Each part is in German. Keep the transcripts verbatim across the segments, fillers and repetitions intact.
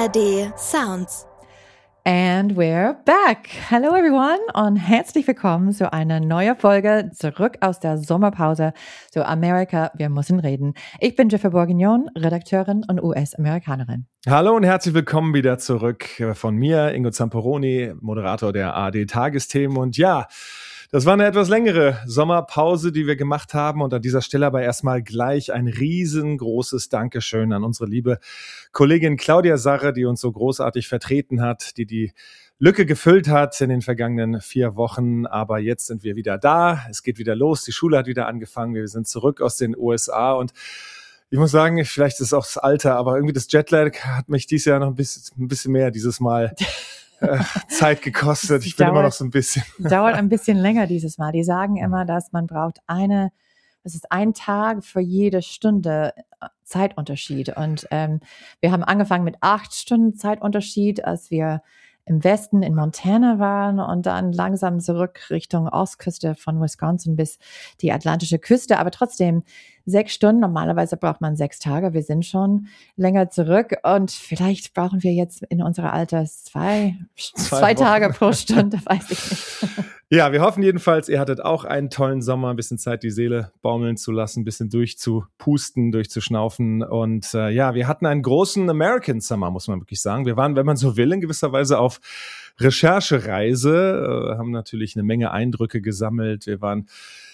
A R D Sounds. And we're back. Hello everyone und herzlich willkommen zu einer neuen Folge zurück aus der Sommerpause zu Amerika, wir müssen reden. Ich bin Jennifer Bourguignon, Redakteurin und U S-Amerikanerin. Hallo und herzlich willkommen wieder zurück von mir, Ingo Zamperoni, Moderator der A R D-Tagesthemen. Und ja, das war eine etwas längere Sommerpause, die wir gemacht haben. Und an dieser Stelle aber erstmal gleich ein riesengroßes Dankeschön an unsere liebe Kollegin Claudia Sarre, die uns so großartig vertreten hat, die die Lücke gefüllt hat in den vergangenen vier Wochen. Aber jetzt sind wir wieder da. Es geht wieder los. Die Schule hat wieder angefangen. Wir sind zurück aus den U S A und ich muss sagen, vielleicht ist es auch das Alter, aber irgendwie das Jetlag hat mich dieses Jahr noch ein bisschen, ein bisschen mehr dieses Mal äh, Zeit gekostet. Ich bin dauert, immer noch so ein bisschen. Dauert ein bisschen länger dieses Mal. Die sagen immer, dass man braucht eine, das ist ein Tag für jede Stunde Zeitunterschied. Und ähm, wir haben angefangen mit acht Stunden Zeitunterschied, als wir im Westen in Montana waren und dann langsam zurück Richtung Ostküste von Wisconsin bis die atlantische Küste. Aber trotzdem sechs Stunden. Normalerweise braucht man sechs Tage. Wir sind schon länger zurück und vielleicht brauchen wir jetzt in unserer Alters zwei, zwei, zwei Tage pro Stunde, weiß ich nicht. Ja, wir hoffen jedenfalls, ihr hattet auch einen tollen Sommer, ein bisschen Zeit, die Seele baumeln zu lassen, ein bisschen durchzupusten, durchzuschnaufen. Und äh, ja, wir hatten einen großen American Summer, muss man wirklich sagen. Wir waren, wenn man so will, in gewisser Weise auf Recherchereise, äh, haben natürlich eine Menge Eindrücke gesammelt. Wir waren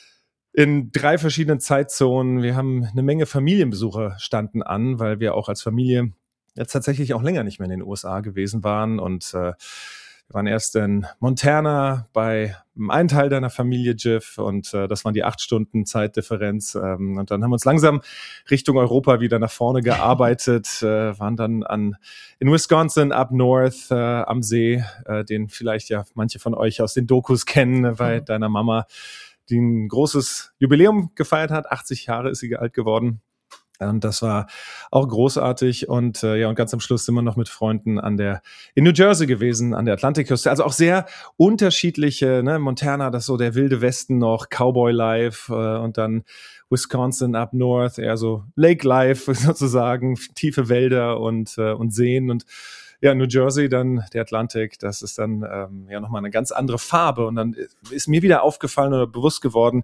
in drei verschiedenen Zeitzonen. Wir haben eine Menge Familienbesuche standen an, weil wir auch als Familie jetzt tatsächlich auch länger nicht mehr in den U S A gewesen waren. Und äh, wir waren erst in Montana bei einem Teil deiner Familie, Jiff, und äh, das waren die acht Stunden Zeitdifferenz. Ähm, und dann haben wir uns langsam Richtung Europa wieder nach vorne gearbeitet, äh, waren dann an in Wisconsin, up north, äh, am See, äh, den vielleicht ja manche von euch aus den Dokus kennen, bei mhm. deiner Mama, die ein großes Jubiläum gefeiert hat. achtzig Jahre ist sie alt geworden. Und das war auch großartig. Und äh, ja, und ganz am Schluss sind wir noch mit Freunden an der in New Jersey gewesen, an der Atlantikküste. Also auch sehr unterschiedliche, ne, Montana, das ist so der wilde Westen noch, Cowboy Life, äh, und dann Wisconsin up north, eher so Lake Life sozusagen, tiefe Wälder und äh, und Seen. Und ja, New Jersey, dann der Atlantik, das ist dann ähm, ja nochmal eine ganz andere Farbe. Und dann ist mir wieder aufgefallen oder bewusst geworden,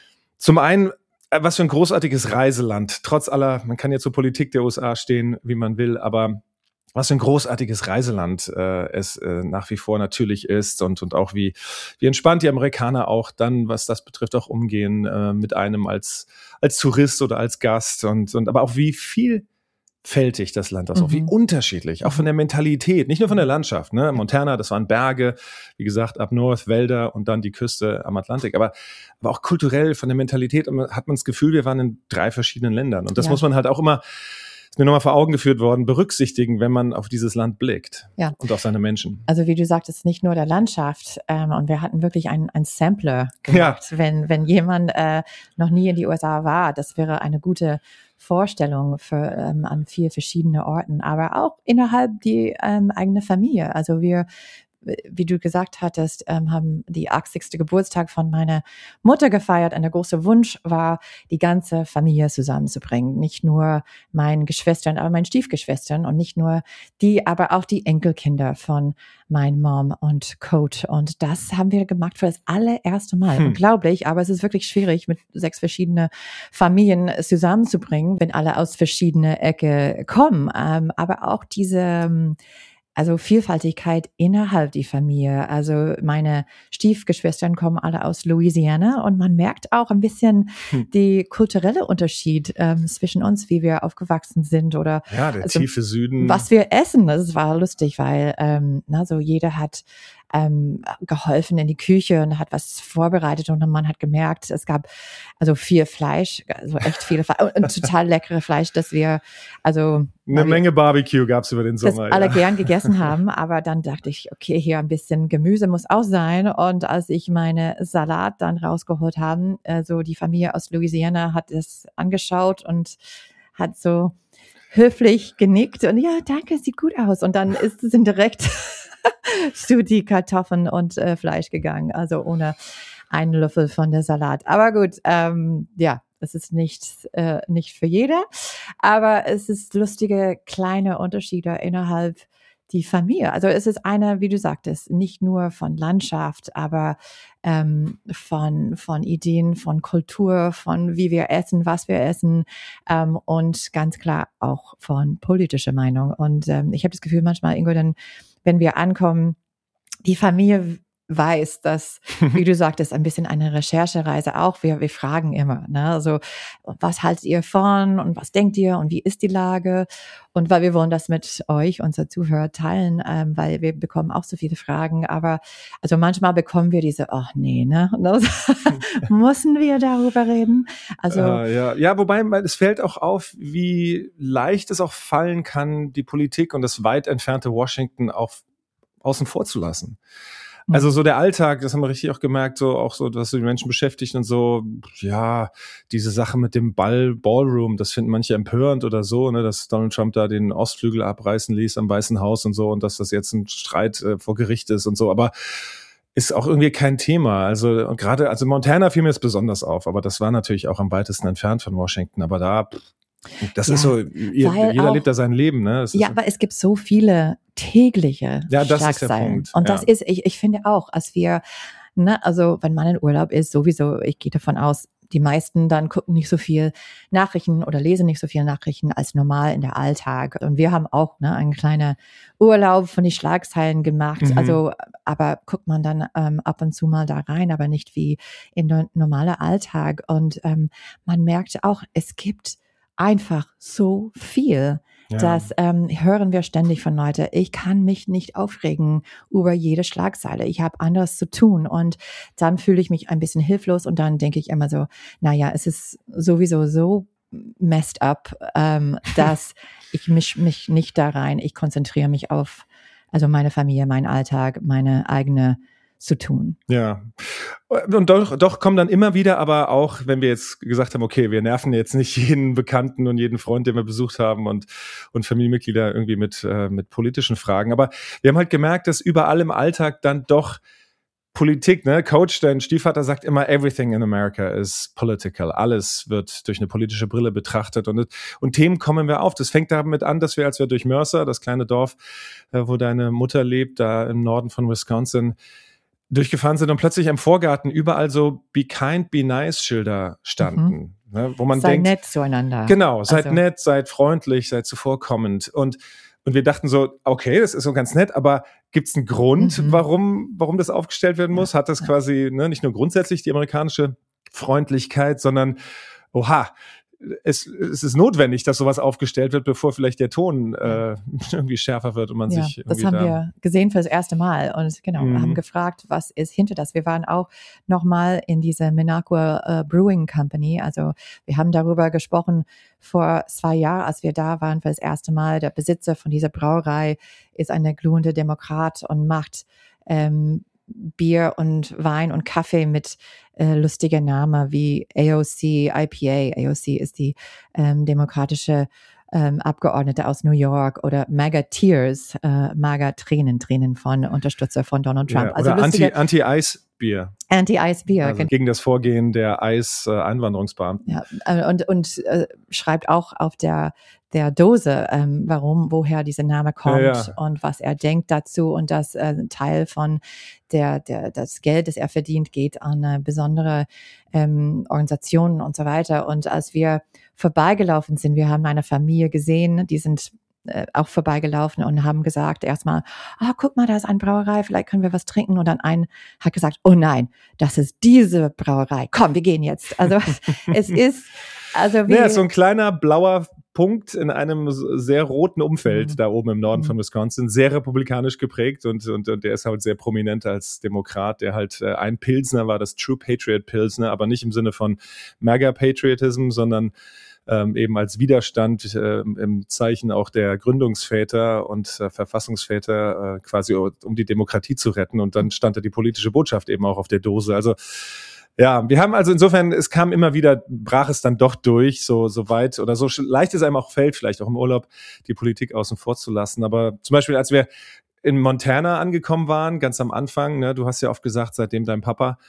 zum einen, was für ein großartiges Reiseland. Trotz aller, man kann ja zur Politik der U S A stehen, wie man will, aber was für ein großartiges Reiseland äh, es äh, nach wie vor natürlich ist und und auch wie wie entspannt die Amerikaner auch dann, was das betrifft, auch umgehen äh, mit einem als als Tourist oder als Gast und und aber auch wie viel fältig das Land aus, mhm. auch wie unterschiedlich, auch von der Mentalität, nicht nur von der Landschaft, ne? Montana, das waren Berge, wie gesagt, up north, Wälder und dann die Küste am Atlantik, aber, aber auch kulturell von der Mentalität hat man das Gefühl, wir waren in drei verschiedenen Ländern und das ja. muss man halt auch immer, ist mir nochmal vor Augen geführt worden, berücksichtigen, wenn man auf dieses Land blickt ja. und auf seine Menschen. Also wie du sagtest, nicht nur der Landschaft ähm, und wir hatten wirklich einen, einen Sampler gemacht, ja. wenn, wenn jemand äh, noch nie in die U S A war, das wäre eine gute Vorstellung für ähm, an vier verschiedene Orten, aber auch innerhalb die ähm, eigene Familie. Also wir, wie du gesagt hattest, ähm, haben die achtzigsten Geburtstag von meiner Mutter gefeiert und der große Wunsch war, die ganze Familie zusammenzubringen. Nicht nur meinen Geschwistern, aber meinen Stiefgeschwistern und nicht nur die, aber auch die Enkelkinder von mein Mom und Coach. Und das haben wir gemacht für das allererste Mal. Hm. Unglaublich, aber es ist wirklich schwierig, mit sechs verschiedenen Familien zusammenzubringen, wenn alle aus verschiedenen Ecke kommen. Ähm, aber auch diese Also Vielfaltigkeit innerhalb die Familie. Also meine Stiefgeschwistern kommen alle aus Louisiana und man merkt auch ein bisschen hm. die kulturelle Unterschied ähm, zwischen uns, wie wir aufgewachsen sind oder ja, der also, tiefe Süden. Was wir essen. Das war lustig, weil ähm, na, so jeder hat ähm, geholfen in die Küche und hat was vorbereitet und man hat gemerkt, es gab also viel Fleisch, also echt viel Fleisch und total leckere Fleisch, dass wir also eine Menge Barbecue gab's über den Sommer. Das alle ja. gern gegessen haben, aber dann dachte ich, okay, hier ein bisschen Gemüse muss auch sein. Und als ich meine Salat dann rausgeholt habe, also die Familie aus Louisiana hat es angeschaut und hat so höflich genickt und ja, danke, sieht gut aus. Und dann ist es direkt zu die Kartoffeln und äh, Fleisch gegangen, also ohne einen Löffel von der Salat. Aber gut, ähm, ja, es ist nicht, äh, nicht für jeder, aber es ist lustige kleine Unterschiede innerhalb die Familie. Also es ist eine, wie du sagtest, nicht nur von Landschaft, aber ähm, von, von Ideen, von Kultur, von wie wir essen, was wir essen ähm, und ganz klar auch von politischer Meinung. Und ähm, ich habe das Gefühl manchmal, Ingo, dann, wenn wir ankommen, die Familie weiß, dass, wie du sagtest, ein bisschen eine Recherchereise auch. Wir, wir fragen immer, ne? Also, was haltet ihr von und was denkt ihr und wie ist die Lage? Und weil wir wollen das mit euch, unser Zuhörer, teilen, ähm, weil wir bekommen auch so viele Fragen. Aber also manchmal bekommen wir diese, ach nee, ne? Müssen wir darüber reden? Also äh, ja. ja, wobei es fällt auch auf, wie leicht es auch fallen kann, die Politik und das weit entfernte Washington auch außen vor zu lassen. Also so der Alltag, das haben wir richtig auch gemerkt, so auch so, dass die Menschen beschäftigt und so, ja, diese Sache mit dem Ball, Ballroom, das finden manche empörend oder so, ne, dass Donald Trump da den Ostflügel abreißen ließ am Weißen Haus und so und dass das jetzt ein Streit äh, vor Gericht ist und so, aber ist auch irgendwie kein Thema. Also und gerade, also Montana fiel mir jetzt besonders auf, aber das war natürlich auch am weitesten entfernt von Washington, aber da, das ja, ist so, ihr, jeder auch, lebt da sein Leben, ne? Das ja, so. Aber es gibt so viele tägliche ja, das ist der Punkt. Und ja. das ist, ich, ich finde auch, als wir, ne, also wenn man in Urlaub ist, sowieso, ich gehe davon aus, die meisten dann gucken nicht so viel Nachrichten oder lesen nicht so viel Nachrichten als normal in der Alltag. Und wir haben auch ne, einen kleinen Urlaub von den Schlagzeilen gemacht. Mhm. Also, aber guckt man dann ähm, ab und zu mal da rein, aber nicht wie in der normale Alltag. Und ähm, man merkt auch, es gibt einfach so viel. Ja. Das ähm, hören wir ständig von Leuten. Ich kann mich nicht aufregen über jede Schlagzeile. Ich habe anderes zu tun und dann fühle ich mich ein bisschen hilflos und dann denke ich immer so, naja, es ist sowieso so messed up, ähm, dass ich mich, mich nicht da rein, ich konzentriere mich auf also meine Familie, meinen Alltag, meine eigene zu tun. Ja, und doch, doch kommen dann immer wieder, aber auch, wenn wir jetzt gesagt haben, okay, wir nerven jetzt nicht jeden Bekannten und jeden Freund, den wir besucht haben und, und Familienmitglieder irgendwie mit, äh, mit politischen Fragen, aber wir haben halt gemerkt, dass überall im Alltag dann doch Politik, ne, Coach, dein Stiefvater sagt immer, everything in America is political. Alles wird durch eine politische Brille betrachtet und, und Themen kommen wir auf. Das fängt damit an, dass wir, als wir durch Mercer, das kleine Dorf, äh, wo deine Mutter lebt, da im Norden von Wisconsin, durchgefahren sind und plötzlich im Vorgarten überall so Be Kind, Be Nice Schilder standen. Mhm. Ne, wo man Sei denkt, nett zueinander. Genau, seid also. nett, seid freundlich, seid zuvorkommend. Und, und wir dachten so, okay, das ist so ganz nett, aber gibt es einen Grund, mhm. warum, warum das aufgestellt werden muss? Hat das ja. quasi ne, nicht nur grundsätzlich die amerikanische Freundlichkeit, sondern oha, Es, es ist notwendig, dass sowas aufgestellt wird, bevor vielleicht der Ton äh, irgendwie schärfer wird und man ja, sich irgendwie das haben da wir gesehen für das erste Mal und genau, mhm. haben gefragt, was ist hinter das. Wir waren auch nochmal in dieser Minocqua uh, Brewing Company, also wir haben darüber gesprochen vor zwei Jahren, als wir da waren für das erste Mal. Der Besitzer von dieser Brauerei ist eine glühende Demokrat und macht ähm, Bier und Wein und Kaffee mit äh, lustiger Name wie A O C, I P A. A O C ist die ähm, demokratische ähm, Abgeordnete aus New York oder MAGA Tears, äh, MAGA Tränen, Tränen von Unterstützer von Donald Trump. Ja, oder also lustige, Anti, Anti-Eis-Bier. Anti-Eis-Bier. Also gegen das Vorgehen der Eis-Einwanderungsbeamten. Ja, und, und äh, schreibt auch auf der der Dose, ähm, warum, woher dieser Name kommt ja, ja. und was er denkt dazu und dass äh, ein Teil von der, der, das Geld, das er verdient, geht an eine besondere ähm, Organisationen und so weiter. Und als wir vorbeigelaufen sind, wir haben eine Familie gesehen, die sind äh, auch vorbeigelaufen und haben gesagt erstmal, ah, oh, guck mal, da ist eine Brauerei, vielleicht können wir was trinken. Und dann ein hat gesagt, oh nein, das ist diese Brauerei. Komm, wir gehen jetzt. Also es ist, also wie ja, so ein kleiner blauer Punkt in einem sehr roten Umfeld, mhm. da oben im Norden mhm. von Wisconsin, sehr republikanisch geprägt und, und, und der ist halt sehr prominent als Demokrat, der halt äh, ein Pilsner war, das True Patriot Pilsner, aber nicht im Sinne von MAGA-Patriotism, sondern ähm, eben als Widerstand äh, im Zeichen auch der Gründungsväter und äh, Verfassungsväter äh, quasi um die Demokratie zu retten und dann stand da die politische Botschaft eben auch auf der Dose, also ja, wir haben also insofern, es kam immer wieder, brach es dann doch durch, so, so weit oder so leicht es einem auch fällt, vielleicht auch im Urlaub, die Politik außen vor zu lassen. Aber zum Beispiel, als wir in Montana angekommen waren, ganz am Anfang, ne, du hast ja oft gesagt, seitdem dein Papa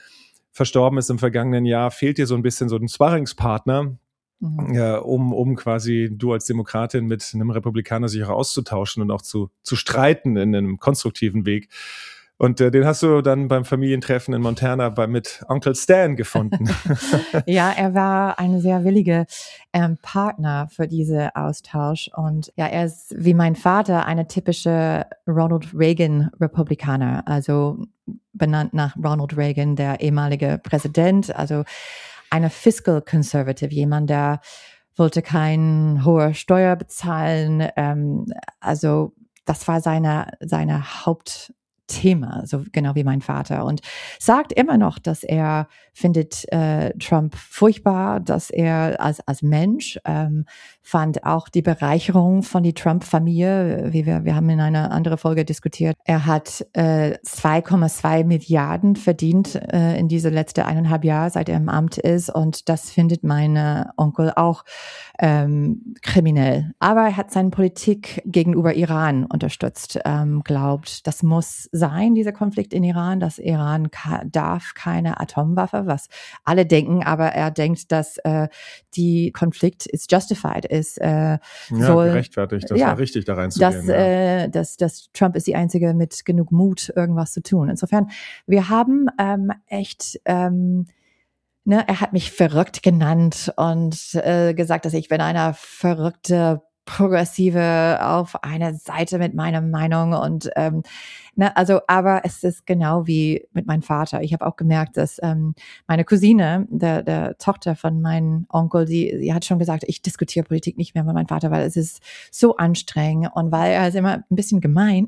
verstorben ist im vergangenen Jahr, fehlt dir so ein bisschen so ein Sparringspartner, mhm. ja, um, um quasi du als Demokratin mit einem Republikaner sich auch auszutauschen und auch zu, zu streiten in einem konstruktiven Weg. Und äh, den hast du dann beim Familientreffen in Montana bei, mit Onkel Stan gefunden. Ja, er war ein sehr williger ähm, Partner für diesen Austausch. Und ja, er ist wie mein Vater eine typische Ronald Reagan Republikaner, also benannt nach Ronald Reagan, der ehemalige Präsident, also eine Fiscal Conservative, jemand, der wollte keine hohe Steuer bezahlen. Ähm, also das war seine, seine Haupt Thema, so genau wie mein Vater, und sagt immer noch, dass er findet äh, Trump furchtbar, dass er als als Mensch ähm, fand auch die Bereicherung von die Trump-Familie, wie wir wir haben in einer anderen Folge diskutiert. Er hat äh, zwei Komma zwei Milliarden verdient äh, in diese letzte eineinhalb Jahre, seit er im Amt ist, und das findet mein äh, Onkel auch ähm, kriminell. Aber er hat seine Politik gegenüber Iran unterstützt, ähm, glaubt, das muss sein, dieser Konflikt in Iran, dass Iran ka- darf keine Atomwaffe, was alle denken, aber er denkt, dass äh, die Konflikt ist justified, ist äh, ja, soll, gerechtfertigt, das ja, war richtig, da reinzugehen. dass, ja. äh, dass, dass Trump ist die Einzige mit genug Mut, irgendwas zu tun. Insofern, wir haben ähm, echt ähm, Ne, er hat mich verrückt genannt und äh, gesagt, dass ich bin eine verrückte Progressive auf einer Seite mit meiner Meinung, und ähm, ne, also, aber es ist genau wie mit meinem Vater. Ich habe auch gemerkt, dass ähm, meine Cousine, der, der Tochter von meinem Onkel, die, sie hat schon gesagt, ich diskutiere Politik nicht mehr mit meinem Vater, weil es ist so anstrengend, und weil er ist immer ein bisschen gemein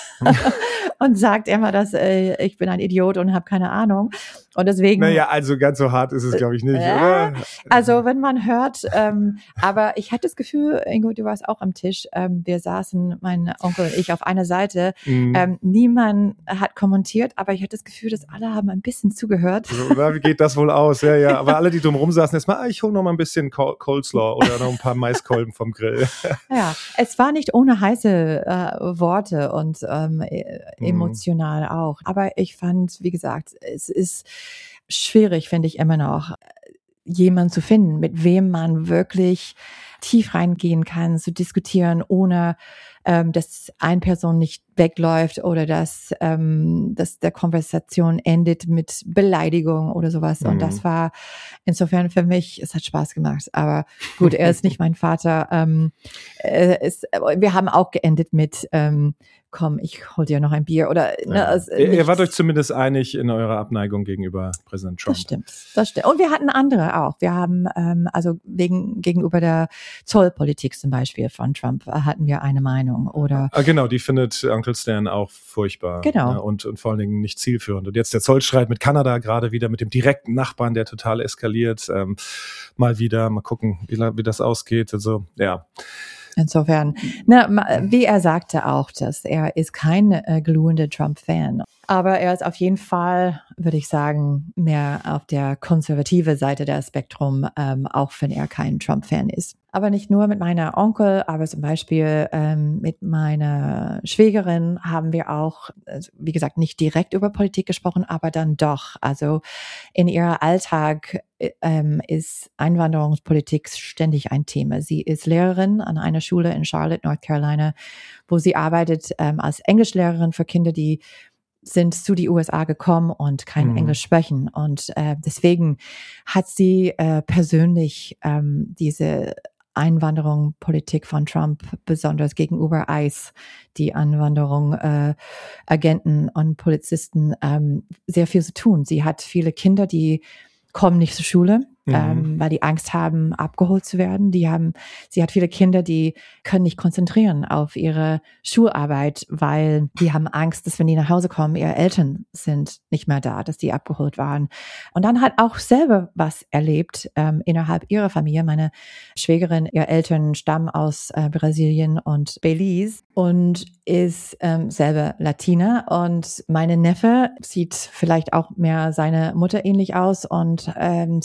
und sagt immer, dass äh, ich bin ein Idiot und habe keine Ahnung. Und deswegen. Naja, also ganz so hart ist es, glaube ich, nicht, äh, oder? Also wenn man hört, ähm, aber ich hatte das Gefühl, Ingo, du warst auch am Tisch, ähm, wir saßen, mein Onkel und ich, auf einer Seite, mm. ähm, niemand hat kommentiert, aber ich hatte das Gefühl, dass alle haben ein bisschen zugehört. So, na, wie geht das wohl aus? Ja, ja, aber alle, die drumherum saßen, erstmal, ah, ich hole noch mal ein bisschen Coleslaw oder noch ein paar Maiskolben vom Grill. Ja, es war nicht ohne heiße äh, Worte und ähm, emotional mm. auch, aber ich fand, wie gesagt, es ist schwierig, finde ich immer noch, jemanden zu finden, mit wem man wirklich tief reingehen kann, zu diskutieren, ohne ähm, dass eine Person nicht wegläuft oder dass, ähm, dass der Konversation endet mit Beleidigung oder sowas. Mhm. Und das war insofern für mich, es hat Spaß gemacht. Aber gut, er ist nicht mein Vater. Ähm, äh, ist, wir haben auch geendet mit ähm, komm, ich hol dir noch ein Bier oder ne, ja. also, Ihr wart euch zumindest einig in eurer Abneigung gegenüber Präsident Trump. Das stimmt, das stimmt. Und wir hatten andere auch. Wir haben ähm, also wegen gegenüber der Zollpolitik zum Beispiel von Trump hatten wir eine Meinung oder. Ah, genau, die findet Onkel Stan auch furchtbar. Genau. Ne, und, und vor allen Dingen nicht zielführend. Und jetzt der Zollstreit mit Kanada gerade wieder mit dem direkten Nachbarn, der total eskaliert. Ähm, mal wieder, mal gucken, wie, wie das ausgeht. Also ja. Insofern, na, wie er sagte auch, dass er ist kein äh, glühender Trump-Fan. Aber er ist auf jeden Fall, würde ich sagen, mehr auf der konservative Seite der Spektrum, ähm, auch wenn er kein Trump-Fan ist. Aber nicht nur mit meiner Onkel, aber zum Beispiel ähm, mit meiner Schwägerin haben wir auch, also, wie gesagt, nicht direkt über Politik gesprochen, aber dann doch. Also in ihrem Alltag ähm, ist Einwanderungspolitik ständig ein Thema. Sie ist Lehrerin an einer Schule in Charlotte, North Carolina, wo sie arbeitet ähm, als Englischlehrerin für Kinder, die sind zu die U S A gekommen und kein mhm. Englisch sprechen. Und äh, deswegen hat sie äh, persönlich ähm, diese Einwanderung, Politik von Trump, besonders gegenüber ICE, die Anwanderung, äh, Agenten und Polizisten, ähm, sehr viel zu tun. Sie hat viele Kinder, die kommen nicht zur Schule, mhm. ähm, weil die Angst haben, abgeholt zu werden. Die haben, sie hat viele Kinder, die können nicht konzentrieren auf ihre Schularbeit, weil die haben Angst, dass wenn die nach Hause kommen, ihre Eltern sind nicht mehr da, dass die abgeholt waren. Und dann hat auch selber was erlebt ähm, innerhalb ihrer Familie. Meine Schwägerin, ihre Eltern stammen aus äh, Brasilien und Belize und ist ähm, selber Latina. Und meine Neffe sieht vielleicht auch mehr seine Mutter ähnlich aus und ähm, sie kam mit einer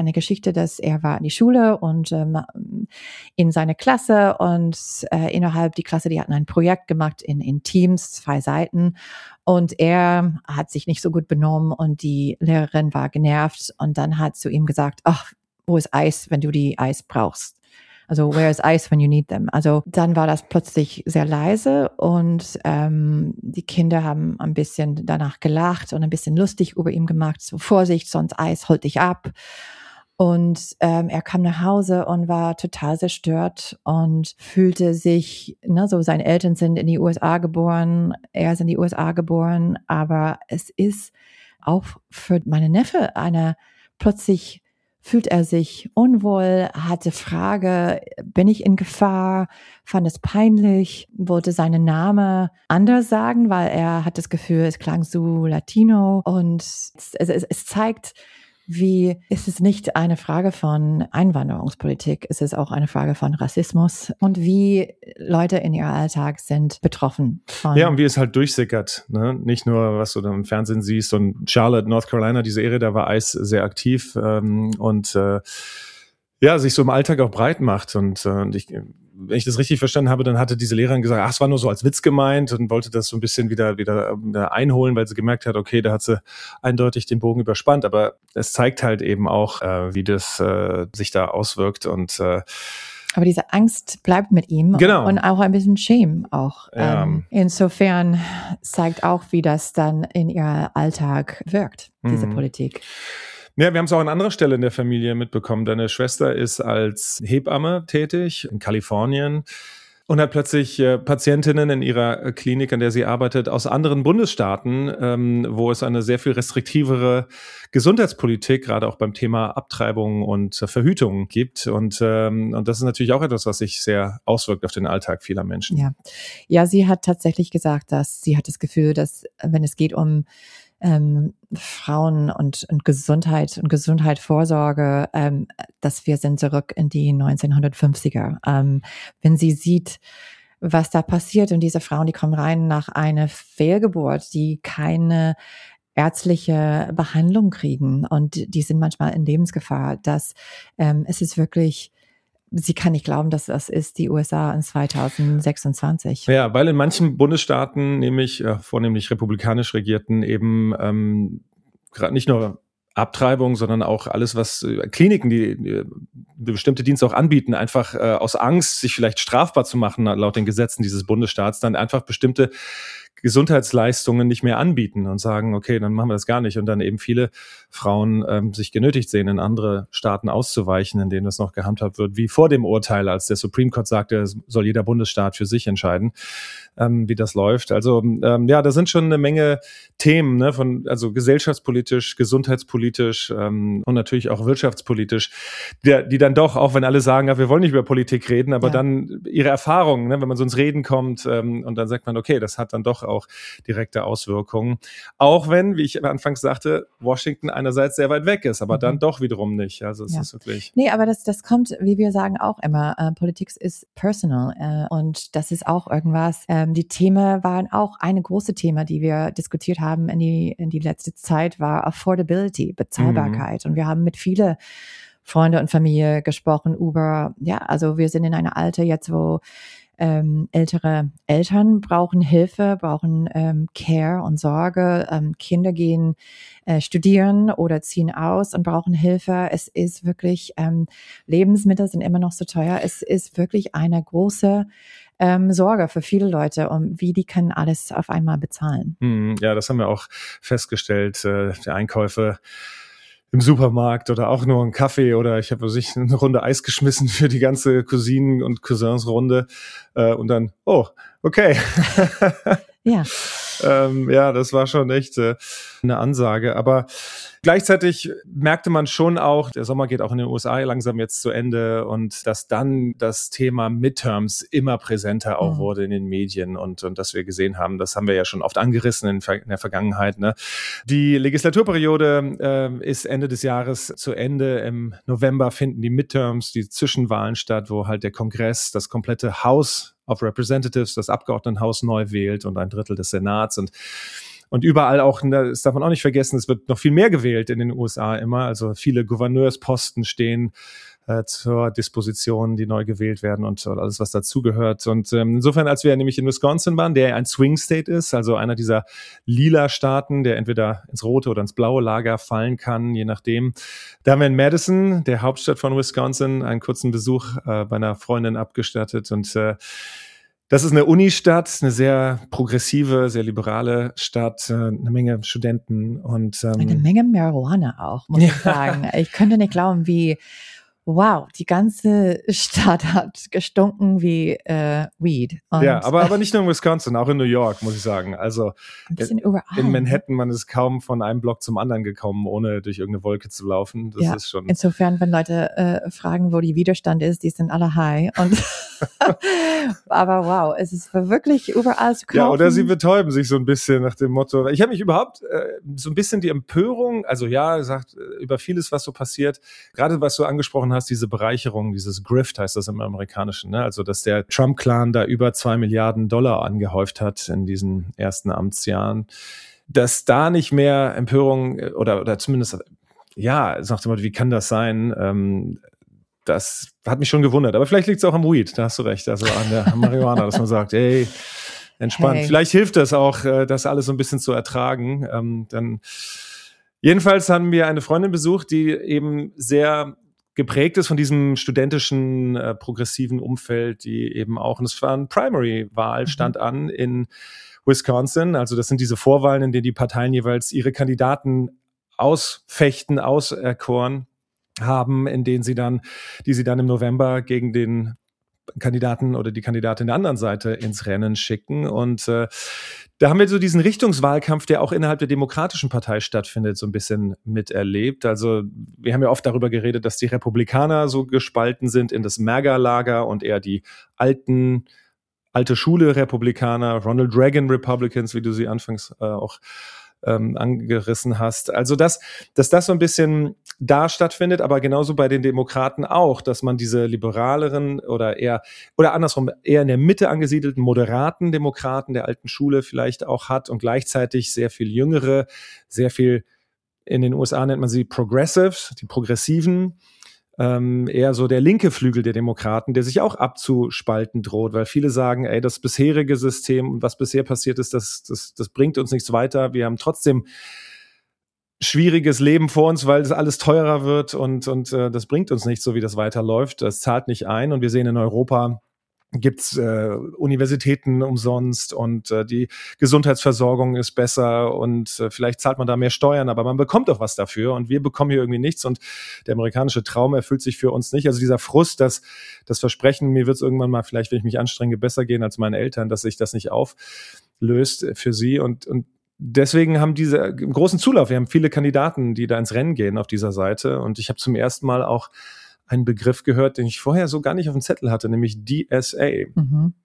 eine Geschichte, dass er war in die Schule und ähm, in seine Klasse und äh, innerhalb die Klasse, die hatten ein Projekt gemacht in, in Teams, zwei Seiten. Und er hat sich nicht so gut benommen und die Lehrerin war genervt und dann hat zu ihm gesagt, ach, wo ist Eis, wenn du die Eis brauchst? Also where is ice when you need them? Also dann war das plötzlich sehr leise und ähm, die Kinder haben ein bisschen danach gelacht und ein bisschen lustig über ihn gemacht. So Vorsicht, sonst Eis holt dich ab. Und ähm, er kam nach Hause und war total zerstört und fühlte sich, ne, so seine Eltern sind in die U S A geboren, er ist in die U S A geboren, aber es ist auch für meine Neffe eine plötzlich fühlt er sich unwohl, hatte Frage, bin ich in Gefahr, fand es peinlich, wollte seinen Namen anders sagen, weil er hat das Gefühl, es klang so Latino und es, es, es zeigt, wie ist es nicht eine Frage von Einwanderungspolitik, es ist auch eine Frage von Rassismus und wie Leute in ihrem Alltag sind betroffen von. Ja, und wie es halt durchsickert, ne? Nicht nur, was du da im Fernsehen siehst und Charlotte, North Carolina, diese Area, da war Ice sehr aktiv ähm, und äh, ja, sich so im Alltag auch breit macht und, äh, und ich wenn ich das richtig verstanden habe, dann hatte diese Lehrerin gesagt, ach, es war nur so als Witz gemeint und wollte das so ein bisschen wieder, wieder, wieder einholen, weil sie gemerkt hat, okay, da hat sie eindeutig den Bogen überspannt. Aber es zeigt halt eben auch, äh, wie das äh, sich da auswirkt und äh, aber diese Angst bleibt mit ihm genau. Und auch ein bisschen Shame auch. Ja. Ähm, insofern zeigt auch, wie das dann in ihr Alltag wirkt, diese Mhm. Politik. Ja, wir haben es auch an anderer Stelle in der Familie mitbekommen. Deine Schwester ist als Hebamme tätig in Kalifornien und hat plötzlich äh, Patientinnen in ihrer Klinik, an der sie arbeitet, aus anderen Bundesstaaten, ähm, wo es eine sehr viel restriktivere Gesundheitspolitik, gerade auch beim Thema Abtreibung und äh, Verhütung gibt. Und, ähm, und das ist natürlich auch etwas, was sich sehr auswirkt auf den Alltag vieler Menschen. Ja, ja, sie hat tatsächlich gesagt, dass sie hat das Gefühl, dass wenn es geht um Ähm, Frauen und, und Gesundheit und Gesundheitsvorsorge, ähm, dass wir sind zurück in die neunzehnhundertfünfziger. Ähm, wenn sie sieht, was da passiert und diese Frauen, die kommen rein nach einer Fehlgeburt, die keine ärztliche Behandlung kriegen und die sind manchmal in Lebensgefahr, dass ähm, es ist wirklich sie kann nicht glauben, dass das ist die U S A in zweitausendsechsundzwanzig. Ja, weil in manchen Bundesstaaten, nämlich äh, vornehmlich republikanisch regierten, eben ähm, gerade nicht nur Abtreibung, sondern auch alles, was äh, Kliniken, die, die bestimmte Dienste auch anbieten, einfach äh, aus Angst, sich vielleicht strafbar zu machen, laut den Gesetzen dieses Bundesstaats, dann einfach bestimmte Gesundheitsleistungen nicht mehr anbieten und sagen, okay, dann machen wir das gar nicht. Und dann eben viele Frauen ähm, sich genötigt sehen, in andere Staaten auszuweichen, in denen das noch gehandhabt wird, wie vor dem Urteil, als der Supreme Court sagte, soll jeder Bundesstaat für sich entscheiden, ähm, wie das läuft. Also ähm, ja, da sind schon eine Menge Themen, ne, von also gesellschaftspolitisch, gesundheitspolitisch ähm, und natürlich auch wirtschaftspolitisch, die, die dann doch, auch wenn alle sagen, ja, wir wollen nicht über Politik reden, aber ja. dann ihre Erfahrungen, ne, wenn man so ins Reden kommt ähm, und dann sagt man, okay, das hat dann doch auch direkte Auswirkungen. Auch wenn, wie ich anfangs sagte, Washington einerseits sehr weit weg ist, aber mhm. dann doch wiederum nicht. Also es ja. ist wirklich... Nee, aber das, das kommt, wie wir sagen auch immer, äh, Politik ist personal äh, und das ist auch irgendwas. Ähm, die Themen waren auch eine große Thema, die wir diskutiert haben in die, in die letzte Zeit, war Affordability, Bezahlbarkeit. Mhm. Und wir haben mit vielen Freunde und Familie gesprochen über, ja, also wir sind in einem Alter jetzt, wo Ähm, ältere Eltern brauchen Hilfe, brauchen ähm, Care und Sorge. Ähm, Kinder gehen äh, studieren oder ziehen aus und brauchen Hilfe. Es ist wirklich, ähm, Lebensmittel sind immer noch so teuer. Es ist wirklich eine große ähm, Sorge für viele Leute, um wie die können alles auf einmal bezahlen. Hm, ja, das haben wir auch festgestellt. Äh, die Einkäufe im Supermarkt oder auch nur einen Kaffee oder ich habe sich eine Runde Eis geschmissen für die ganze Cousinen- und Cousinsrunde äh, und dann, oh, okay. Ja. ähm, ja, das war schon echt äh, eine Ansage, aber gleichzeitig merkte man schon auch, der Sommer geht auch in den U S A langsam jetzt zu Ende und dass dann das Thema Midterms immer präsenter auch mhm. wurde in den Medien und, und dass wir gesehen haben, das haben wir ja schon oft angerissen in, in der Vergangenheit. Ne? Die Legislaturperiode äh, ist Ende des Jahres zu Ende. Im November finden die Midterms, die Zwischenwahlen statt, wo halt der Kongress, das komplette House of Representatives, das Abgeordnetenhaus neu wählt und ein Drittel des Senats und Und überall auch, das darf man auch nicht vergessen, es wird noch viel mehr gewählt in den U S A immer. Also viele Gouverneursposten stehen äh, zur Disposition, die neu gewählt werden und alles, was dazugehört. Und ähm, insofern, als wir nämlich in Wisconsin waren, der ein Swing State ist, also einer dieser lila Staaten, der entweder ins rote oder ins blaue Lager fallen kann, je nachdem. Da haben wir in Madison, der Hauptstadt von Wisconsin, einen kurzen Besuch äh, bei einer Freundin abgestattet. Und äh, das ist eine Unistadt, eine sehr progressive, sehr liberale Stadt, äh, eine Menge Studenten und ähm, eine Menge Marihuana auch, muss ja. ich sagen. Ich könnte nicht glauben, wie wow, die ganze Stadt hat gestunken wie äh, Weed. Und ja, aber, aber nicht nur in Wisconsin, auch in New York, muss ich sagen. Also ein bisschen überall. In Manhattan, man ist kaum von einem Block zum anderen gekommen, ohne durch irgendeine Wolke zu laufen. Das ja, ist schon. Insofern, wenn Leute äh, fragen, wo die Widerstand ist, die sind alle high. Und aber wow, es ist wirklich überall zu kaufen. Ja, oder sie betäuben sich so ein bisschen nach dem Motto. Ich habe mich überhaupt äh, so ein bisschen die Empörung, also ja, sagt über vieles, was so passiert, gerade was du angesprochen hast, diese Bereicherung, dieses Grift heißt das im Amerikanischen, ne? Also dass der Trump-Clan da über zwei Milliarden Dollar angehäuft hat in diesen ersten Amtsjahren, dass da nicht mehr Empörung oder oder zumindest, ja, sagt jemand, wie kann das sein? Ähm, das hat mich schon gewundert, aber vielleicht liegt es auch am Weed, da hast du recht, also an der Marihuana, dass man sagt, ey, entspannt. Hey. Vielleicht hilft das auch, das alles so ein bisschen zu ertragen. Ähm, dann jedenfalls haben wir eine Freundin besucht, die eben sehr geprägt ist von diesem studentischen, äh, progressiven Umfeld, die eben auch, und es war eine Primary-Wahl, stand an in Wisconsin. Also das sind diese Vorwahlen, in denen die Parteien jeweils ihre Kandidaten ausfechten, auserkoren haben, in denen sie dann, die sie dann im November gegen den Kandidaten oder die Kandidatin der anderen Seite ins Rennen schicken. Und äh, da haben wir so diesen Richtungswahlkampf, der auch innerhalb der Demokratischen Partei stattfindet, so ein bisschen miterlebt. Also wir haben ja oft darüber geredet, dass die Republikaner so gespalten sind in das MAGA-Lager und eher die alten, alte Schule-Republikaner, Ronald Reagan Republicans, wie du sie anfangs äh, auch ähm, angerissen hast. Also dass, dass das so ein bisschen da stattfindet, aber genauso bei den Demokraten auch, dass man diese liberaleren oder eher, oder andersrum, eher in der Mitte angesiedelten moderaten Demokraten der alten Schule vielleicht auch hat und gleichzeitig sehr viel jüngere, sehr viel, in den U S A nennt man sie Progressives, die Progressiven, ähm, eher so der linke Flügel der Demokraten, der sich auch abzuspalten droht, weil viele sagen, ey, das bisherige System und was bisher passiert ist, das, das, das bringt uns nichts weiter. Wir haben trotzdem schwieriges Leben vor uns, weil das alles teurer wird und, und äh, das bringt uns nicht, so wie das weiterläuft. Das zahlt nicht ein und wir sehen in Europa, gibt's äh, Universitäten umsonst und äh, die Gesundheitsversorgung ist besser und äh, vielleicht zahlt man da mehr Steuern, aber man bekommt doch was dafür und wir bekommen hier irgendwie nichts und der amerikanische Traum erfüllt sich für uns nicht. Also dieser Frust, dass das Versprechen, mir wird es irgendwann mal vielleicht, wenn ich mich anstrenge, besser gehen als meine Eltern, dass sich das nicht auflöst für sie und, und deswegen haben diese im großen Zulauf, wir haben viele Kandidaten, die da ins Rennen gehen auf dieser Seite und ich habe zum ersten Mal auch einen Begriff gehört, den ich vorher so gar nicht auf dem Zettel hatte, nämlich D S A. Mhm.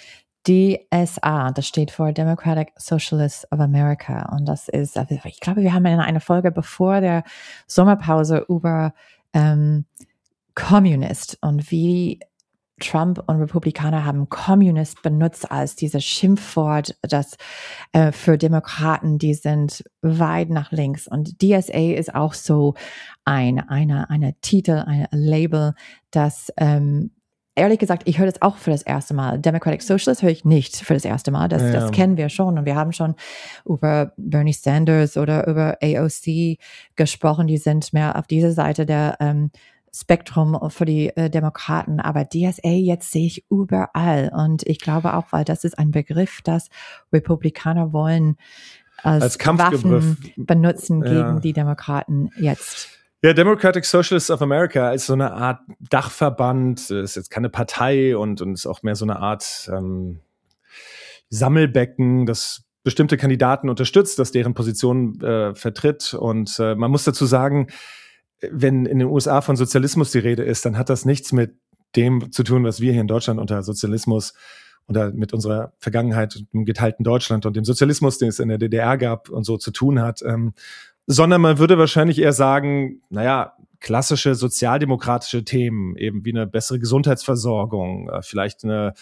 D S A, das steht für Democratic Socialists of America. Und das ist, ich glaube, wir haben in einer Folge bevor der Sommerpause über ähm, Communist und wie Trump und Republikaner haben Communist benutzt als dieses Schimpfwort, das äh, für Demokraten, die sind weit nach links. Und D S A ist auch so ein eine, eine Titel, ein Label, das ähm, ehrlich gesagt, ich höre das auch für das erste Mal. Democratic Socialist höre ich nicht für das erste Mal. Das, ja. das kennen wir schon. Und wir haben schon über Bernie Sanders oder über A O C gesprochen. Die sind mehr auf dieser Seite der ähm, Spektrum für die äh, Demokraten, aber D S A jetzt sehe ich überall und ich glaube auch, weil das ist ein Begriff, das Republikaner wollen als, als Waffen benutzen gegen ja. die Demokraten jetzt. Ja, Democratic Socialists of America ist so eine Art Dachverband, ist jetzt keine Partei und, und ist auch mehr so eine Art ähm, Sammelbecken, das bestimmte Kandidaten unterstützt, das deren Position äh, vertritt und äh, man muss dazu sagen, wenn in den U S A von Sozialismus die Rede ist, dann hat das nichts mit dem zu tun, was wir hier in Deutschland unter Sozialismus oder mit unserer Vergangenheit im geteilten Deutschland und dem Sozialismus, den es in der D D R gab und so zu tun hat, ähm, sondern man würde wahrscheinlich eher sagen, naja, klassische sozialdemokratische Themen, eben wie eine bessere Gesundheitsversorgung, äh, vielleicht eine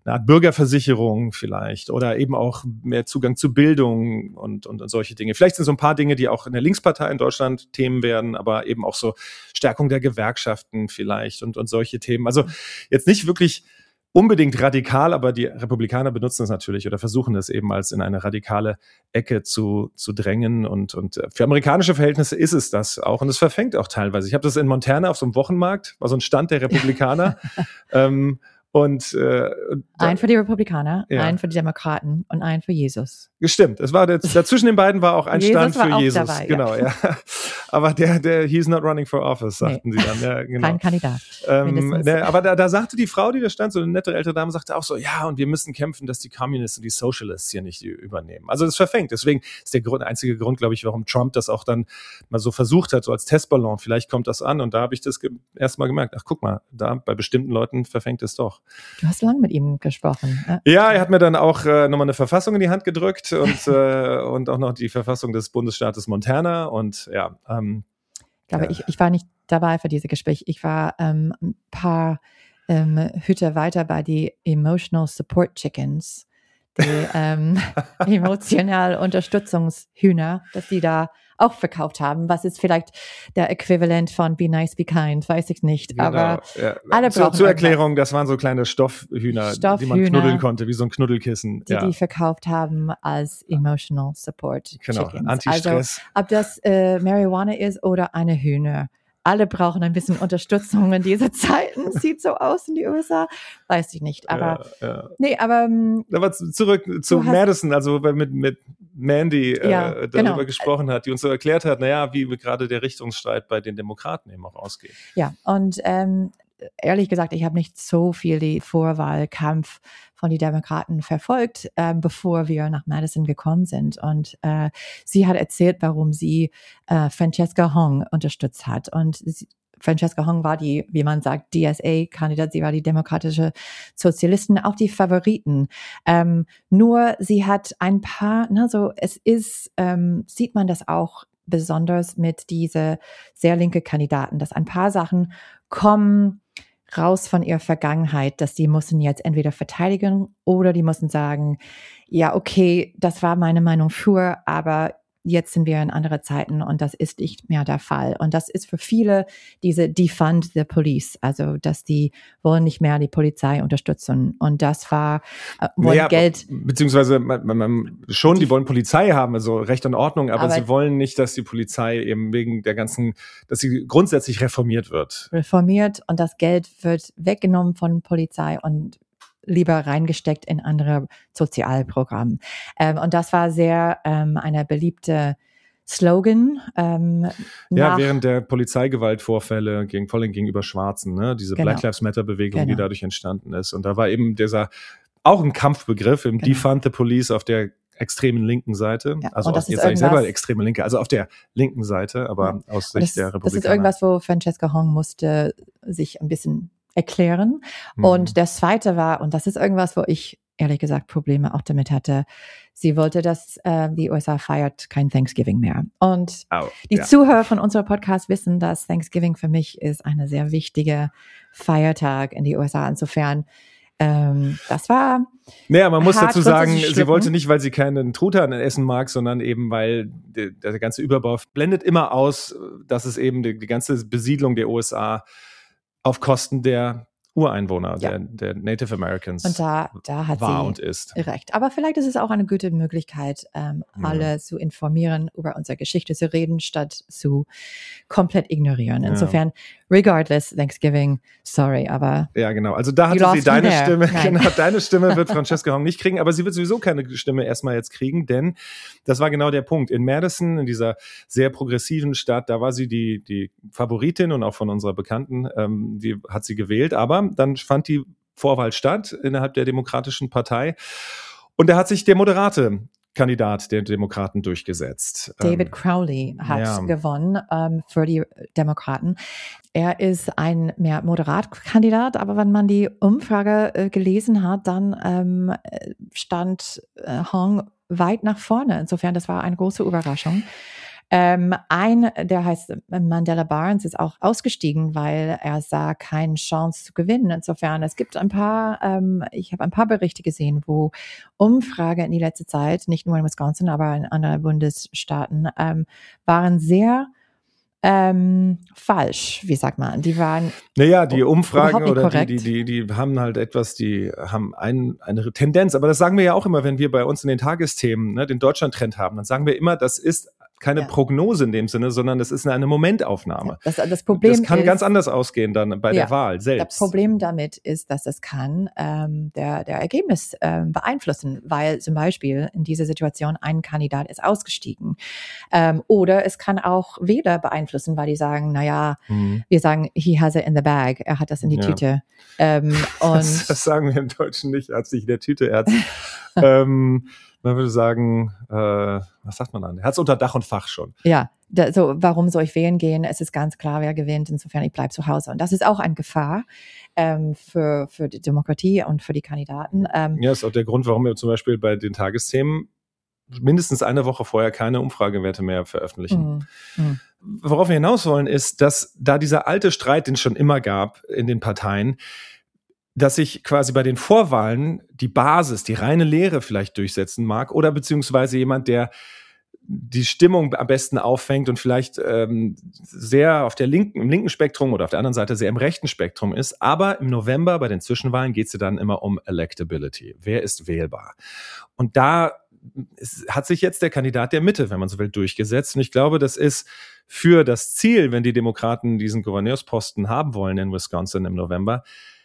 eine Art Bürgerversicherung vielleicht oder eben auch mehr Zugang zu Bildung und, und, und solche Dinge. Vielleicht sind so ein paar Dinge, die auch in der Linkspartei in Deutschland Themen werden, aber eben auch so Stärkung der Gewerkschaften vielleicht und, und solche Themen. Also jetzt nicht wirklich unbedingt radikal, aber die Republikaner benutzen es natürlich oder versuchen es eben als in eine radikale Ecke zu, zu drängen und, und für amerikanische Verhältnisse ist es das auch und es verfängt auch teilweise. Ich habe das in Montana auf so einem Wochenmarkt, war so ein Stand der Republikaner ähm, und äh, ein für die Republikaner, ja. ein für die Demokraten und ein für Jesus. Stimmt, es war der, dazwischen den beiden war auch ein Jesus Stand für war auch Jesus, dabei, genau, ja. ja. Aber der, der, he's not running for office, sagten nee. sie dann, ja, genau. Kein Kandidat. Ähm, ne, aber da, da sagte die Frau, die da stand, so eine nette ältere Dame, sagte auch so, ja, und wir müssen kämpfen, dass die Communists und die Socialists hier nicht übernehmen. Also das verfängt. Deswegen ist der Grund, einzige Grund, glaube ich, warum Trump das auch dann mal so versucht hat, so als Testballon. Vielleicht kommt das an. Und da habe ich das ge- erst mal gemerkt. Ach, guck mal, da bei bestimmten Leuten verfängt es doch. Du hast lange mit ihm gesprochen. Ne? Ja, er hat mir dann auch äh, nochmal eine Verfassung in die Hand gedrückt und, äh, und auch noch die Verfassung des Bundesstaates Montana. Und ja, ähm, Ich glaube, ja. ich, ich war nicht dabei für dieses Gespräch. Ich war ähm, ein paar ähm, Hüte weiter bei die Emotional Support Chickens, die ähm, emotional Unterstützungshühner, dass die da auch verkauft haben. Was ist vielleicht der Äquivalent von Be Nice, Be Kind, weiß ich nicht. Genau, Aber ja. alle Zu, brauchen Zur Erklärung, das waren so kleine Stoffhühner, Stoffhühner, die man knuddeln konnte, wie so ein Knuddelkissen. Die ja. die verkauft haben als Emotional Support genau, Chickens. Anti-Stress. Also, ob das äh, Marihuana ist oder eine Hühner. Alle brauchen ein bisschen Unterstützung in dieser Zeiten. Sieht so aus in die U S A. Weiß ich nicht. Aber, ja, ja. nee, aber. Aber zurück zu Madison, also mit, mit Mandy äh, ja, darüber genau. gesprochen hat, die uns so erklärt hat, naja, wie gerade der Richtungsstreit bei den Demokraten eben auch ausgeht. Ja, und ähm, ehrlich gesagt, ich habe nicht so viel die Vorwahlkampf von den Demokraten verfolgt, ähm, bevor wir nach Madison gekommen sind. Und äh, sie hat erzählt, warum sie äh, Francesca Hong unterstützt hat. Und sie, Francesca Hong war die, wie man sagt, D S A-Kandidat. Sie war die demokratische Sozialistin, auch die Favoriten. Ähm, nur sie hat ein paar, ne, so es ist, ähm, sieht man das auch besonders mit diese sehr linke Kandidaten, dass ein paar Sachen kommen raus von ihrer Vergangenheit, dass die müssen jetzt entweder verteidigen oder die müssen sagen, ja, okay, das war meine Meinung früher, aber jetzt sind wir in andere Zeiten und das ist nicht mehr der Fall. Und das ist für viele diese Defund the Police, also dass die wollen nicht mehr die Polizei unterstützen. Und das war, äh, wollen naja, Geld. Beziehungsweise man, man, man, schon, die, die wollen Polizei haben, also Recht und Ordnung, aber, aber sie wollen nicht, dass die Polizei eben wegen der ganzen, dass sie grundsätzlich reformiert wird. Reformiert und das Geld wird weggenommen von Polizei und lieber reingesteckt in andere Sozialprogramme. Ähm, und das war sehr ähm, eine beliebte Slogan. Ähm, ja, während der Polizeigewaltvorfälle gegen, vor allem gegenüber Schwarzen, ne? Diese genau. Black Lives Matter Bewegung, genau. die dadurch entstanden ist. Und da war eben dieser, auch ein Kampfbegriff im genau. Defund the Police auf der extremen linken Seite, ja, also aus, jetzt sage ich selber extreme Linke, also auf der linken Seite, aber ja. aus Sicht das, der Republikaner. Das ist irgendwas, wo Francesca Hong musste sich ein bisschen erklären. Mhm. Und das zweite war, und das ist irgendwas, wo ich ehrlich gesagt Probleme auch damit hatte, sie wollte, dass äh, die U S A feiert kein Thanksgiving mehr. Und oh, die ja. Zuhörer von unserem Podcast wissen, dass Thanksgiving für mich ist eine sehr wichtige Feiertag in die U S A. Insofern, ähm, das war Naja, man muss dazu sagen, sie wollte nicht, weil sie keinen Truthahn essen mag, sondern eben, weil der, der ganze Überbau blendet immer aus, dass es eben die, die ganze Besiedlung der U S A auf Kosten der Ureinwohner, ja. der, der Native Americans und da, da hat war sie und ist. Recht. Aber vielleicht ist es auch eine gute Möglichkeit, ähm, ja. alle zu informieren, über unsere Geschichte zu reden, statt zu komplett ignorieren. Insofern, ja. regardless, Thanksgiving, sorry, aber ja, genau. Also da hatte sie deine Stimme, Nein. genau, deine Stimme wird Francesca Hong nicht kriegen, aber sie wird sowieso keine Stimme erstmal jetzt kriegen, denn das war genau der Punkt. In Madison, in dieser sehr progressiven Stadt, da war sie die, die Favoritin und auch von unserer Bekannten, ähm, die hat sie gewählt, aber dann fand die Vorwahl statt innerhalb der Demokratischen Partei und da hat sich der moderate Kandidat der Demokraten durchgesetzt. David Crowley hat ja. gewonnen ähm, für die Demokraten. Er ist ein mehr Moderatkandidat, aber wenn man die Umfrage äh, gelesen hat, dann ähm, stand äh, Hong weit nach vorne. Insofern, das war eine große Überraschung. Ähm, ein, der heißt Mandela Barnes, ist auch ausgestiegen, weil er sah keine Chance zu gewinnen. Insofern, es gibt ein paar, ähm, ich habe ein paar Berichte gesehen, wo Umfragen in die letzte Zeit, nicht nur in Wisconsin, aber in anderen Bundesstaaten, ähm, waren sehr ähm, falsch, wie sagt man? Die waren Naja, die Umfragen oder die, korrekt. die, die, die haben halt etwas, die haben ein, eine Tendenz. Aber das sagen wir ja auch immer, wenn wir bei uns in den Tagesthemen ne, den Deutschland-Trend haben, dann sagen wir immer, das ist keine ja. Prognose in dem Sinne, sondern das ist eine Momentaufnahme. Das, das, Problem das kann ist, ganz anders ausgehen dann bei ja, der Wahl selbst. Das Problem damit ist, dass es kann ähm, der, der Ergebnis ähm, beeinflussen, weil zum Beispiel in dieser Situation ein Kandidat ist ausgestiegen. Ähm, oder es kann auch Wähler beeinflussen, weil die sagen, naja, mhm. wir sagen, he has it in the bag, er hat das in die ja. Tüte. Ähm, und das, das sagen wir im Deutschen nicht, er hat sich in der Tüte, er hat ähm, man würde sagen, äh, was sagt man dann? Er hat es unter Dach und Fach schon. Ja, da, so warum soll ich wählen gehen? Es ist ganz klar, wer gewinnt. Insofern, ich bleibe zu Hause. Und das ist auch eine Gefahr ähm, für, für die Demokratie und für die Kandidaten. Ähm, ja, ist auch der Grund, warum wir zum Beispiel bei den Tagesthemen mindestens eine Woche vorher keine Umfragewerte mehr veröffentlichen. Mm, mm. Worauf wir hinaus wollen, ist, dass da dieser alte Streit, den es schon immer gab in den Parteien, dass sich quasi bei den Vorwahlen die Basis, die reine Lehre vielleicht durchsetzen mag oder beziehungsweise jemand, der die Stimmung am besten auffängt und vielleicht ähm, sehr auf der linken, im linken Spektrum oder auf der anderen Seite sehr im rechten Spektrum ist. Aber im November bei den Zwischenwahlen geht es ja dann immer um Electability. Wer ist wählbar? Und da ist, hat sich jetzt der Kandidat der Mitte, wenn man so will, durchgesetzt. Und ich glaube, das ist für das Ziel, wenn die Demokraten diesen Gouverneursposten haben wollen in Wisconsin im November,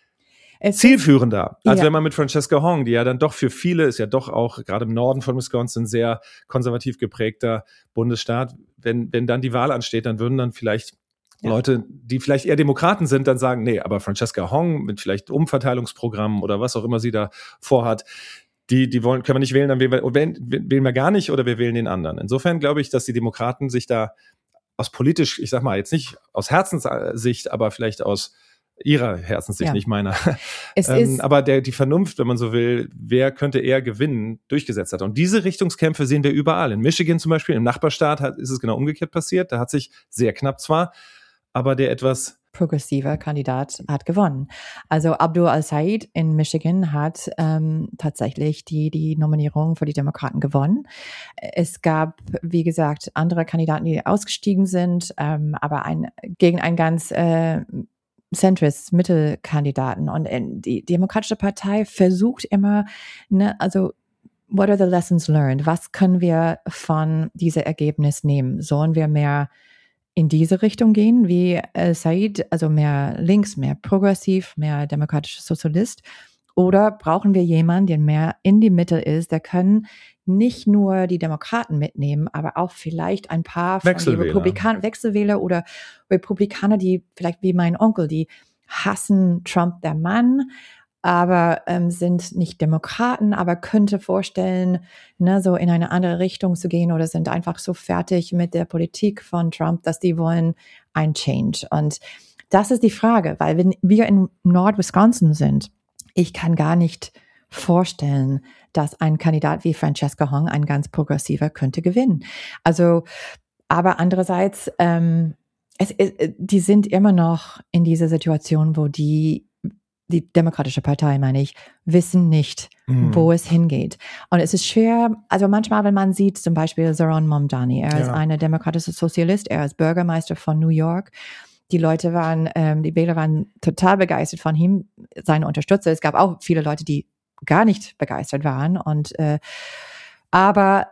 Es zielführender, als ja. wenn man mit Francesca Hong, die ja dann doch für viele, ist ja doch auch gerade im Norden von Wisconsin sehr konservativ geprägter Bundesstaat, wenn, wenn dann die Wahl ansteht, dann würden dann vielleicht ja. Leute, die vielleicht eher Demokraten sind, dann sagen, nee, aber Francesca Hong mit vielleicht Umverteilungsprogrammen oder was auch immer sie da vorhat, die, die wollen, können wir nicht wählen, dann wählen wir, wählen, wählen wir gar nicht oder wir wählen den anderen. Insofern glaube ich, dass die Demokraten sich da aus politisch, ich sag mal jetzt nicht aus Herzenssicht, aber vielleicht aus ihrer Herzenssicht, ja. nicht meiner. Es ähm, ist aber der, die Vernunft, wenn man so will, wer könnte eher gewinnen, durchgesetzt hat. Und diese Richtungskämpfe sehen wir überall. In Michigan zum Beispiel, im Nachbarstaat hat, ist es genau umgekehrt passiert. Da hat sich sehr knapp zwar, aber der etwas progressiver Kandidat hat gewonnen. Also Abdul al-Said in Michigan hat ähm, tatsächlich die, die Nominierung für die Demokraten gewonnen. Es gab, wie gesagt, andere Kandidaten, die ausgestiegen sind, ähm, aber ein, gegen ein ganz äh, Centrist, Mittelkandidaten. Und die Demokratische Partei versucht immer, ne, also what are the lessons learned? Was können wir von diesem Ergebnis nehmen? Sollen wir mehr in diese Richtung gehen, wie äh, Said, also mehr links, mehr progressiv, mehr demokratischer Sozialist? Oder brauchen wir jemanden, der mehr in die Mitte ist, der können nicht nur die Demokraten mitnehmen, aber auch vielleicht ein paar von den Republikanern, Wechselwähler oder Republikaner, die vielleicht wie mein Onkel, die hassen Trump, der Mann, aber ähm, sind nicht Demokraten, aber könnte vorstellen, ne, so in eine andere Richtung zu gehen oder sind einfach so fertig mit der Politik von Trump, dass die wollen ein Change. Und das ist die Frage, weil wenn wir in Nord-Wisconsin sind, ich kann gar nicht vorstellen, dass ein Kandidat wie Francesca Hong, ein ganz progressiver, könnte gewinnen. Also, aber andererseits, ähm, es, es, die sind immer noch in dieser Situation, wo die die Demokratische Partei, meine ich, wissen nicht, mhm. wo es hingeht. Und es ist schwer, also manchmal, wenn man sieht, zum Beispiel Zoran Momdani, er ja. ist ein demokratischer Sozialist, er ist Bürgermeister von New York. Die Leute waren, ähm, die Wähler waren total begeistert von ihm, seine Unterstützer. Es gab auch viele Leute, die gar nicht begeistert waren. Und äh, aber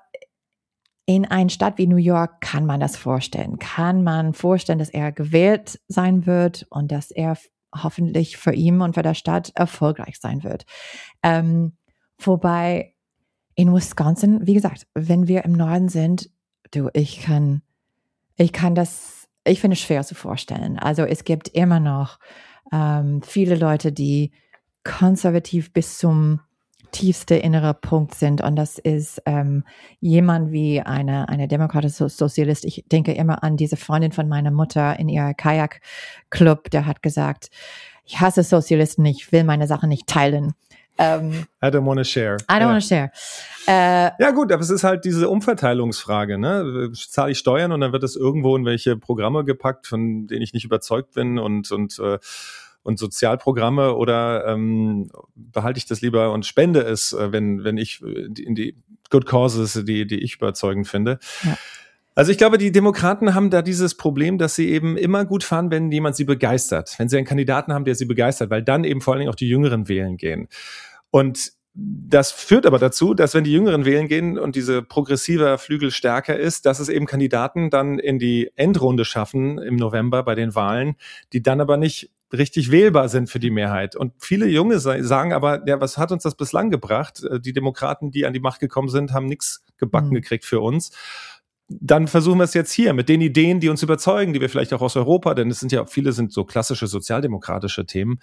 in einer Stadt wie New York kann man das vorstellen. Kann man vorstellen, dass er gewählt sein wird und dass er hoffentlich für ihn und für die Stadt erfolgreich sein wird. Ähm, wobei in Wisconsin, wie gesagt, wenn wir im Norden sind, du, ich kann, ich kann das, ich finde es schwer zu vorstellen. Also es gibt immer noch ähm, viele Leute, die konservativ bis zum tiefste innere Punkt sind. Und das ist ähm, jemand wie eine, eine demokratische Sozialist. Ich denke immer an diese Freundin von meiner Mutter in ihr Kajak-Club, der hat gesagt, ich hasse Sozialisten, ich will meine Sachen nicht teilen. Um, I don't want to share. I don't ja. want to share. Äh, ja gut, aber es ist halt diese Umverteilungsfrage, ne? Zahle ich Steuern und dann wird es irgendwo in welche Programme gepackt, von denen ich nicht überzeugt bin und und äh, und Sozialprogramme oder ähm, behalte ich das lieber und spende es, wenn wenn ich in die Good Causes, die die ich überzeugend finde. Ja. Also ich glaube, die Demokraten haben da dieses Problem, dass sie eben immer gut fahren, wenn jemand sie begeistert. Wenn sie einen Kandidaten haben, der sie begeistert, weil dann eben vor allen Dingen auch die Jüngeren wählen gehen. Und das führt aber dazu, dass wenn die Jüngeren wählen gehen und diese progressive Flügel stärker ist, dass es eben Kandidaten dann in die Endrunde schaffen im November bei den Wahlen, die dann aber nicht richtig wählbar sind für die Mehrheit. Und viele Junge sagen aber, ja, was hat uns das bislang gebracht? Die Demokraten, die an die Macht gekommen sind, haben nichts gebacken mhm. gekriegt für uns. Dann versuchen wir es jetzt hier mit den Ideen, die uns überzeugen, die wir vielleicht auch aus Europa, denn es sind ja viele sind so klassische sozialdemokratische Themen,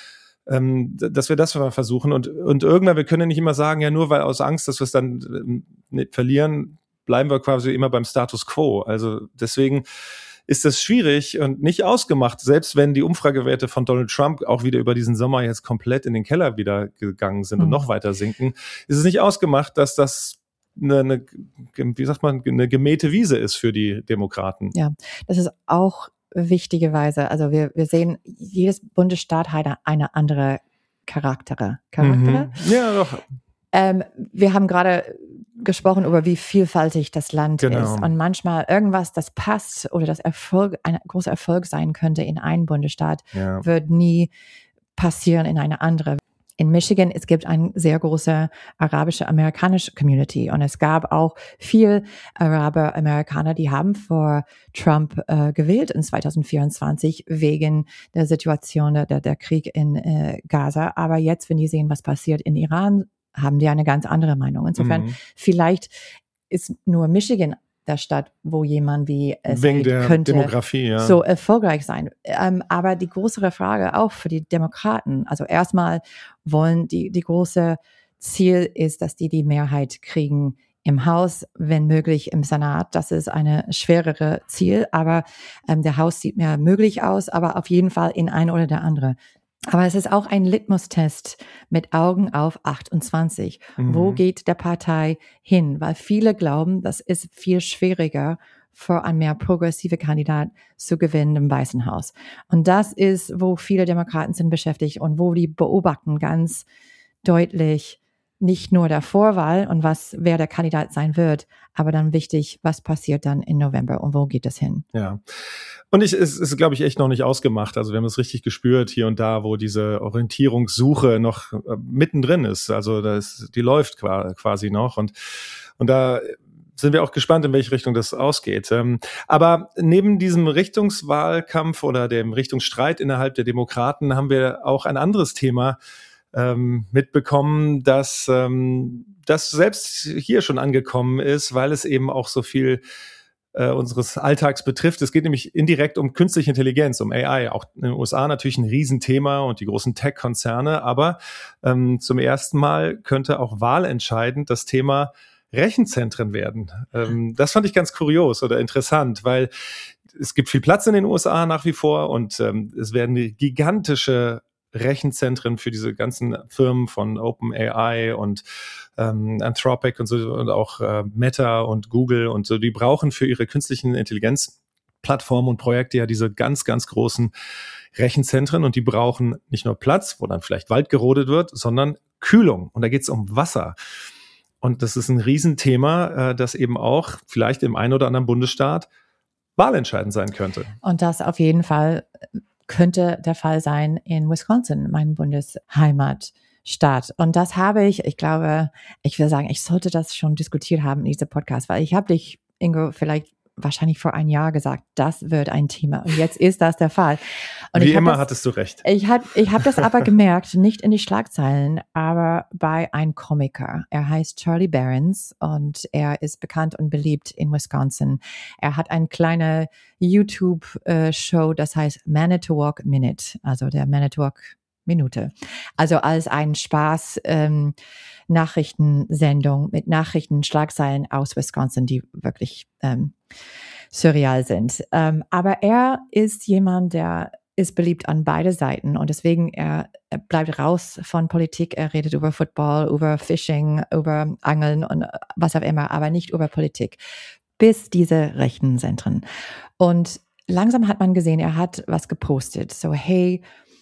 ähm, dass wir das mal versuchen. Und, und irgendwann, wir können ja nicht immer sagen, ja nur weil aus Angst, dass wir es dann äh, verlieren, bleiben wir quasi immer beim Status quo. Also deswegen ist das schwierig und nicht ausgemacht, selbst wenn die Umfragewerte von Donald Trump auch wieder über diesen Sommer jetzt komplett in den Keller wieder gegangen sind mhm. und noch weiter sinken, ist es nicht ausgemacht, dass das Eine, eine, wie sagt man, eine gemähte Wiese ist für die Demokraten. Ja, das ist auch wichtigerweise, also wir, wir sehen, jedes Bundesstaat hat eine andere Charaktere. Charaktere. Mhm. Ja, doch. Ähm, wir haben gerade gesprochen über, wie vielfältig das Land genau. ist. Und manchmal irgendwas, das passt oder das Erfolg, ein großer Erfolg sein könnte in einem Bundesstaat, ja. wird nie passieren in eine andere. In Michigan, es gibt eine sehr große arabische amerikanische Community und es gab auch viel Araber-Amerikaner, die haben vor Trump äh, gewählt in zwanzig vierundzwanzig wegen der Situation, der, der Krieg in äh, Gaza. Aber jetzt, wenn die sehen, was passiert in Iran, haben die eine ganz andere Meinung. Insofern, mhm. vielleicht ist nur Michigan der Stadt, wo jemand wie es wegen der könnte Demografie, ja. so erfolgreich sein. Ähm, aber die größere Frage auch für die Demokraten, also erstmal wollen die, die große Ziel ist, dass die die Mehrheit kriegen im Haus, wenn möglich im Senat. Das ist eine schwerere Ziel, aber ähm, der Haus sieht mehr möglich aus, aber auf jeden Fall in ein oder der andere. Aber es ist auch ein Litmus-Test mit Augen auf achtundzwanzig. Mhm. Wo geht der Partei hin? Weil viele glauben, das ist viel schwieriger für einen mehr progressive Kandidat zu gewinnen im Weißen Haus. Und das ist, wo viele Demokraten sind beschäftigt und wo die beobachten ganz deutlich nicht nur der Vorwahl und was, wer der Kandidat sein wird, aber dann wichtig, was passiert dann im November und wo geht es hin? Ja. Und ich, es ist, glaube ich, echt noch nicht ausgemacht. Also wir haben es richtig gespürt hier und da, wo diese Orientierungssuche noch äh, mittendrin ist. Also das, die läuft quasi noch und, und da sind wir auch gespannt, in welche Richtung das ausgeht. Ähm, aber neben diesem Richtungswahlkampf oder dem Richtungsstreit innerhalb der Demokraten haben wir auch ein anderes Thema ähm, mitbekommen, dass ähm, das selbst hier schon angekommen ist, weil es eben auch so viel äh, unseres Alltags betrifft. Es geht nämlich indirekt um künstliche Intelligenz, um A I. Auch in den U S A natürlich ein Riesenthema und die großen Tech-Konzerne. Aber ähm, zum ersten Mal könnte auch wahlentscheidend das Thema Rechenzentren werden. Ähm, das fand ich ganz kurios oder interessant, weil es gibt viel Platz in den U S A nach wie vor und ähm, es werden gigantische Rechenzentren für diese ganzen Firmen von OpenAI und ähm, Anthropic und so und auch äh, Meta und Google und so, die brauchen für ihre künstlichen Intelligenzplattformen und Projekte ja diese ganz, ganz großen Rechenzentren und die brauchen nicht nur Platz, wo dann vielleicht Wald gerodet wird, sondern Kühlung. Und da geht es um Wasser. Und das ist ein Riesenthema, äh, das eben auch vielleicht im einen oder anderen Bundesstaat wahlentscheidend sein könnte. Und das auf jeden Fall könnte der Fall sein in Wisconsin, mein Bundesheimatstaat. Und das habe ich, ich glaube, ich will sagen, ich sollte das schon diskutiert haben in diesem Podcast, weil ich habe dich, Ingo, vielleicht wahrscheinlich vor ein Jahr gesagt, das wird ein Thema. Und jetzt ist das der Fall. Und Wie ich immer das, hattest du recht. Ich habe ich hab das aber gemerkt, nicht in die Schlagzeilen, aber bei einem Komiker. Er heißt Charlie Berens und er ist bekannt und beliebt in Wisconsin. Er hat eine kleine YouTube-Show, das heißt Manitowoc Minute, also der Manitowoc Minute. Also als ein Spaß ähm, Nachrichtensendung mit Nachrichtenschlagzeilen aus Wisconsin, die wirklich ähm, surreal sind. Ähm, aber er ist jemand, der ist beliebt an beide Seiten und deswegen er, er bleibt raus von Politik. Er redet über Football, über Fishing, über Angeln und was auch immer, aber nicht über Politik. Bis diese rechten Zentren. Und langsam hat man gesehen, er hat was gepostet. So, hey,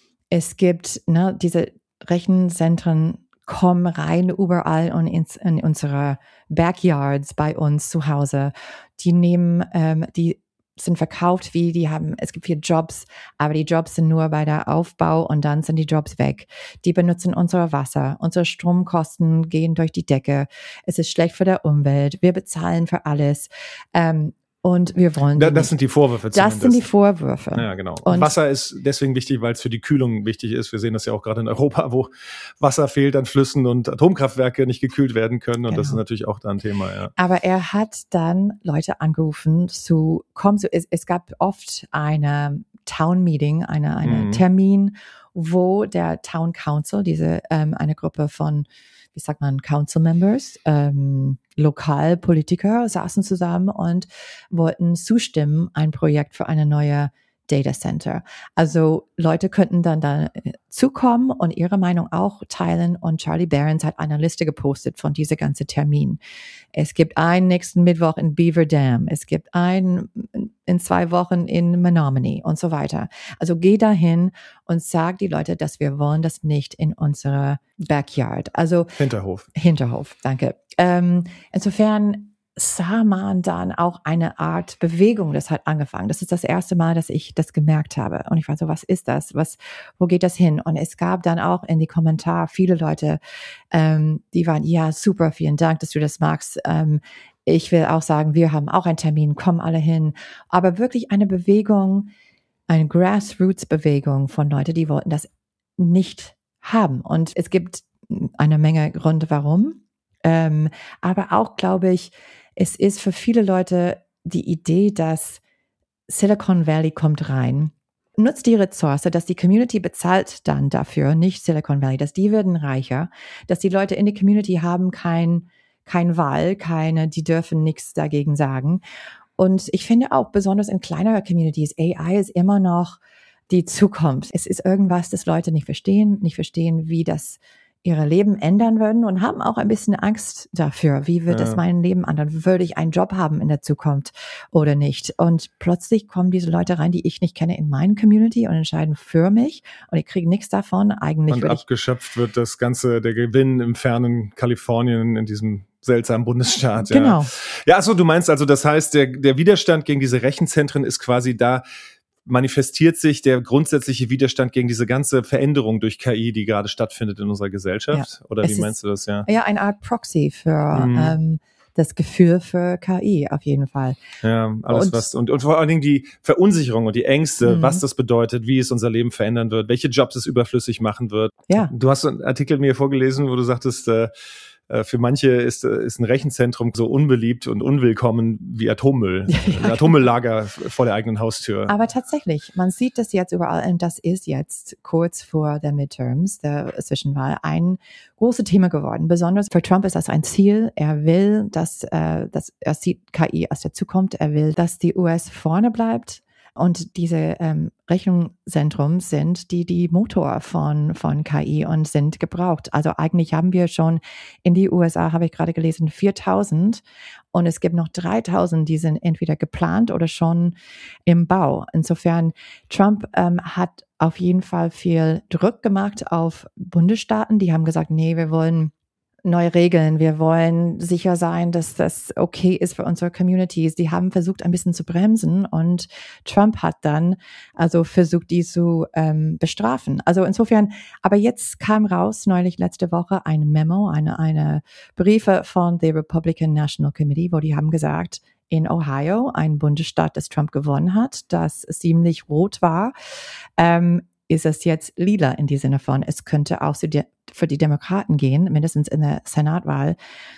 es gibt ne, diese Rechenzentren kommen rein überall und ins, in unsere Backyards bei uns zu Hause. Die nehmen, ähm, die sind verkauft wie, die haben, es gibt vier Jobs, aber die Jobs sind nur bei der Aufbau und dann sind die Jobs weg. Die benutzen unser Wasser, unsere Stromkosten gehen durch die Decke. Es ist schlecht für die Umwelt. Wir bezahlen für alles. Ähm, Und wir wollen. Da, das sind die Vorwürfe zumindest. Das sind die Vorwürfe. Ja, genau. Und Wasser ist deswegen wichtig, weil es für die Kühlung wichtig ist. Wir sehen das ja auch gerade in Europa, wo Wasser fehlt an Flüssen und Atomkraftwerke nicht gekühlt werden können. Und genau. Das ist natürlich auch da ein Thema, ja. Aber er hat dann Leute angerufen zu kommen. So, es, es gab oft eine Town Meeting, eine, eine mhm. Termin, wo der Town Council, diese ähm, eine Gruppe von wie sagt man, Council Members, ähm, Lokalpolitiker saßen zusammen und wollten zustimmen, ein Projekt für eine neue Data Center. Also Leute könnten dann da zukommen und ihre Meinung auch teilen und Charlie Berens hat eine Liste gepostet von diese ganze Termin. Es gibt einen nächsten Mittwoch in Beaver Dam, es gibt einen in zwei Wochen in Menominee und so weiter. Also geh dahin und sag die Leute, dass wir wollen das nicht in unserer Backyard. Also Hinterhof. Hinterhof, danke. Ähm, insofern sah man dann auch eine Art Bewegung, das hat angefangen. Das ist das erste Mal, dass ich das gemerkt habe. Und ich war so, was ist das? Was, wo geht das hin? Und es gab dann auch in die Kommentare viele Leute, ähm, die waren, ja, super, vielen Dank, dass du das magst. Ähm, ich will auch sagen, wir haben auch einen Termin, kommen alle hin. Aber wirklich eine Bewegung, eine Grassroots-Bewegung von Leuten, die wollten das nicht haben. Und es gibt eine Menge Gründe, warum. Ähm, aber auch, glaube ich, es ist für viele Leute die Idee, dass Silicon Valley kommt rein, nutzt die Ressource, dass die Community bezahlt dann dafür, nicht Silicon Valley, dass die werden reicher, dass die Leute in der Community haben kein, kein Wahl, keine, die dürfen nichts dagegen sagen. Und ich finde auch, besonders in kleineren Communities, A I ist immer noch die Zukunft. Es ist irgendwas, das Leute nicht verstehen, nicht verstehen, wie das ihre Leben ändern würden und haben auch ein bisschen Angst dafür. Wie wird ja. es mein Leben ändern? Würde ich einen Job haben in der Zukunft oder nicht? Und plötzlich kommen diese Leute rein, die ich nicht kenne, in meine Community und entscheiden für mich und ich kriege nichts davon. Eigentlich und abgeschöpft wird das Ganze, der Gewinn im fernen Kalifornien in diesem seltsamen Bundesstaat. Ja. Genau. Ja, also du meinst also, das heißt, der, der Widerstand gegen diese Rechenzentren ist quasi da, manifestiert sich der grundsätzliche Widerstand gegen diese ganze Veränderung durch K I, die gerade stattfindet in unserer Gesellschaft? Ja. Oder wie meinst du das? Ja, ja, eine Art Proxy für mhm. ähm, das Gefühl für K I auf jeden Fall. Ja, alles und, was und, und vor allen Dingen die Verunsicherung und die Ängste, mhm. was das bedeutet, wie es unser Leben verändern wird, welche Jobs es überflüssig machen wird. Ja. Du hast einen Artikel mir vorgelesen, wo du sagtest, äh, für manche ist, ist ein Rechenzentrum so unbeliebt und unwillkommen wie Atommüll. Ja, ja. Ein Atommülllager vor der eigenen Haustür. Aber tatsächlich, man sieht das jetzt überall und das ist jetzt kurz vor der Midterms, der Zwischenwahl, ein großes Thema geworden. Besonders für Trump ist das ein Ziel. Er will, dass, äh, dass er sieht K I aus der Zukunft. Er will, dass die U S vorne bleibt. Und diese ähm, Rechenzentren sind die die Motor von von K I und sind gebraucht. Also eigentlich haben wir schon in die U S A, habe ich gerade gelesen, viertausend und es gibt noch dreitausend, die sind entweder geplant oder schon im Bau. Insofern, Trump ähm, hat auf jeden Fall viel Druck gemacht auf Bundesstaaten. Die haben gesagt, nee, wir wollen neue Regeln. Wir wollen sicher sein, dass das okay ist für unsere Communities. Die haben versucht, ein bisschen zu bremsen und Trump hat dann also versucht, die zu ähm, bestrafen. Also insofern, aber jetzt kam raus, neulich letzte Woche, ein Memo, eine, eine Briefe von the Republican National Committee, wo die haben gesagt, in Ohio, ein Bundesstaat, das Trump gewonnen hat, das ziemlich rot war, ähm, ist es jetzt lila in die Sinne von, es könnte auch für die Demokraten gehen, mindestens in der Senatwahl.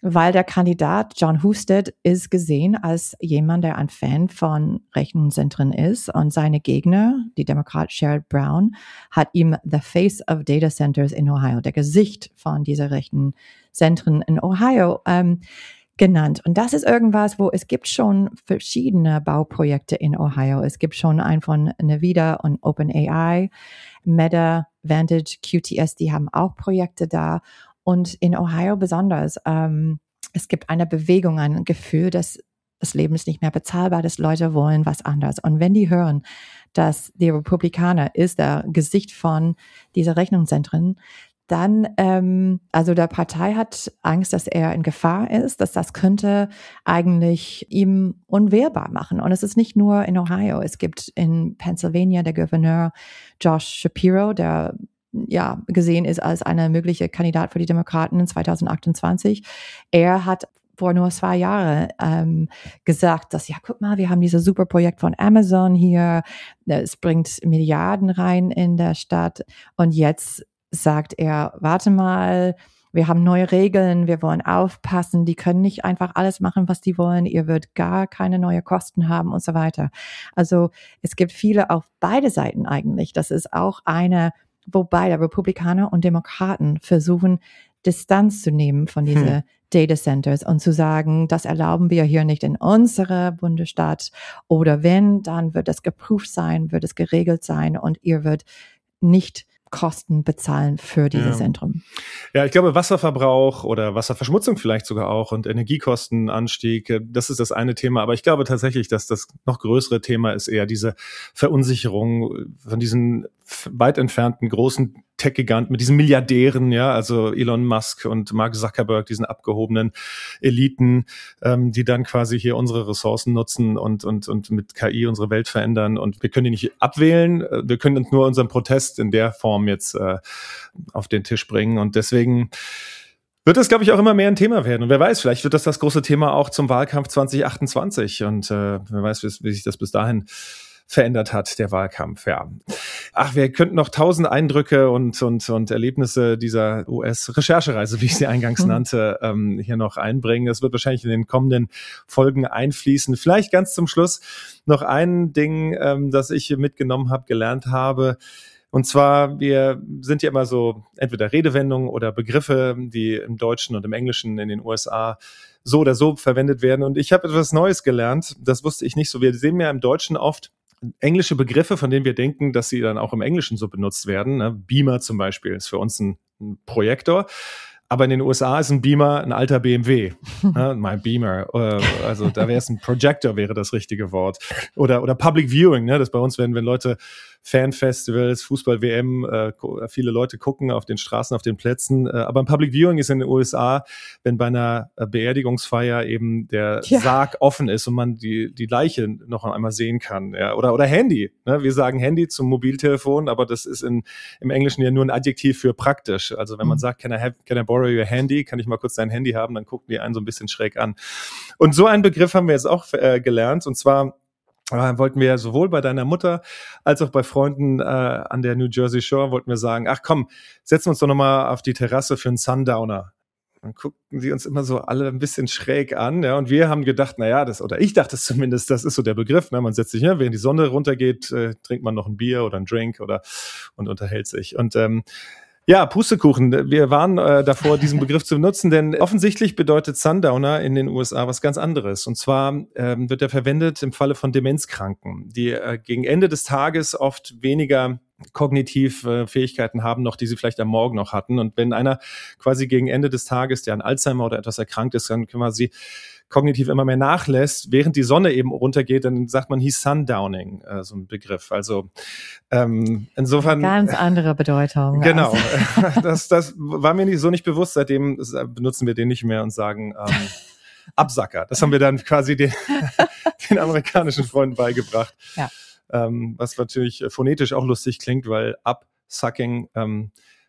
weil der Kandidat Jon Husted ist gesehen als jemand, der ein Fan von Rechenzentren ist, und seine Gegner, die Demokrat Sherrod Brown, hat ihm the face of data centers in Ohio, der Gesicht von dieser Rechenzentren in Ohio, ähm, genannt. Und das ist irgendwas, wo es gibt schon verschiedene Bauprojekte in Ohio. Es gibt schon einen von Nvidia und OpenAI, Meta, Vantage, Q T S, die haben auch Projekte da. Und in Ohio besonders, ähm, es gibt eine Bewegung, ein Gefühl, dass das Leben ist nicht mehr bezahlbar, dass Leute wollen was anderes. Und wenn die hören, dass die Republikaner ist der Gesicht von dieser Rechnungszentren, dann, ähm, also der Partei hat Angst, dass er in Gefahr ist, dass das könnte eigentlich ihm unwehrbar machen. Und es ist nicht nur in Ohio. Es gibt in Pennsylvania der Gouverneur Josh Shapiro, der ja gesehen ist als eine mögliche Kandidat für die Demokraten in zwanzig achtundzwanzig. Er hat vor nur zwei Jahren ähm, gesagt, dass, ja, guck mal, wir haben dieses super Projekt von Amazon hier, es bringt Milliarden rein in der Stadt, und jetzt sagt er, warte mal, wir haben neue Regeln, wir wollen aufpassen, die können nicht einfach alles machen, was die wollen, ihr wird gar keine neuen Kosten haben und so weiter. Also es gibt viele auf beide Seiten eigentlich. Das ist auch eine, wobei der Republikaner und Demokraten versuchen, Distanz zu nehmen von diesen hm. Data Centers und zu sagen, das erlauben wir hier nicht in unserer Bundesstaat, oder wenn, dann wird es geprüft sein, wird es geregelt sein, und ihr wird nicht Kosten bezahlen für dieses ja. Zentrum. Ja, ich glaube, Wasserverbrauch oder Wasserverschmutzung vielleicht sogar auch und Energiekostenanstieg, das ist das eine Thema. Aber ich glaube tatsächlich, dass das noch größere Thema ist eher diese Verunsicherung von diesen weit entfernten großen Tech-Giganten mit diesen Milliardären, ja, also Elon Musk und Mark Zuckerberg, diesen abgehobenen Eliten, ähm, die dann quasi hier unsere Ressourcen nutzen und und und mit K I unsere Welt verändern. Und wir können die nicht abwählen, wir können uns nur unseren Protest in der Form jetzt äh, auf den Tisch bringen. Und deswegen wird das, glaube ich, auch immer mehr ein Thema werden. Und wer weiß, vielleicht wird das das große Thema auch zum Wahlkampf zwanzig achtundzwanzig. Und äh, wer weiß, wie, wie sich das bis dahin verändert hat, der Wahlkampf, ja. Ach, wir könnten noch tausend Eindrücke und und und Erlebnisse dieser U S-Recherchereise, wie ich sie eingangs mhm. nannte, ähm, hier noch einbringen. Das wird wahrscheinlich in den kommenden Folgen einfließen. Vielleicht ganz zum Schluss noch ein Ding, ähm, das ich mitgenommen habe, gelernt habe. Und zwar, wir sind ja immer so entweder Redewendungen oder Begriffe, die im Deutschen und im Englischen in den U S A so oder so verwendet werden. Und ich habe etwas Neues gelernt, das wusste ich nicht so. Wir sehen ja im Deutschen oft englische Begriffe, von denen wir denken, dass sie dann auch im Englischen so benutzt werden. Beamer zum Beispiel ist für uns ein Projektor. Aber in den U S A ist ein Beamer ein alter B M W. Mein Beamer. Also da wäre es ein Projector, wäre das richtige Wort. Oder, oder Public Viewing, ne? Das bei uns werden, wenn Leute Fanfestivals, Fußball-W M, äh, viele Leute gucken auf den Straßen, auf den Plätzen. Äh, aber ein Public Viewing ist in den U S A, wenn bei einer Beerdigungsfeier eben der ja. Sarg offen ist und man die, die Leiche noch einmal sehen kann. Ja? Oder, oder Handy. Ne? Wir sagen Handy zum Mobiltelefon, aber das ist in, im Englischen ja nur ein Adjektiv für praktisch. Also wenn man mhm. sagt, can I, have, can I borrow your handy? Kann ich mal kurz dein Handy haben? Dann gucken die einen so ein bisschen schräg an. Und so einen Begriff haben wir jetzt auch äh, gelernt. Und zwar äh, wollten wir sowohl bei deiner Mutter als auch bei Freunden äh, an der New Jersey Shore wollten wir sagen, ach komm, setzen wir uns doch nochmal auf die Terrasse für einen Sundowner. Dann guckten sie uns immer so alle ein bisschen schräg an, ja, und wir haben gedacht, na ja, das, oder ich dachte es zumindest, das ist so der Begriff, ne, man setzt sich, ne, während die Sonne runtergeht, äh, trinkt man noch ein Bier oder ein Drink oder und unterhält sich. Und ähm, ja, Pustekuchen. Wir waren äh, davor, diesen Begriff zu benutzen, denn offensichtlich bedeutet Sundowner in den U S A was ganz anderes. Und zwar ähm, wird er verwendet im Falle von Demenzkranken, die äh, gegen Ende des Tages oft weniger kognitiv äh, Fähigkeiten haben noch, die sie vielleicht am Morgen noch hatten. Und wenn einer quasi gegen Ende des Tages, der an Alzheimer oder etwas erkrankt ist, dann quasi kognitiv immer mehr nachlässt, während die Sonne eben runtergeht, dann sagt man, he's sundowning, äh, so ein Begriff. Also ähm, insofern... Ganz andere Bedeutung. Genau, das, das war mir nicht, so nicht bewusst, seitdem benutzen wir den nicht mehr und sagen ähm, Absacker. Das haben wir dann quasi den, den amerikanischen Freunden beigebracht. Ja. Ähm, was natürlich phonetisch auch lustig klingt, weil Absucking... Ähm,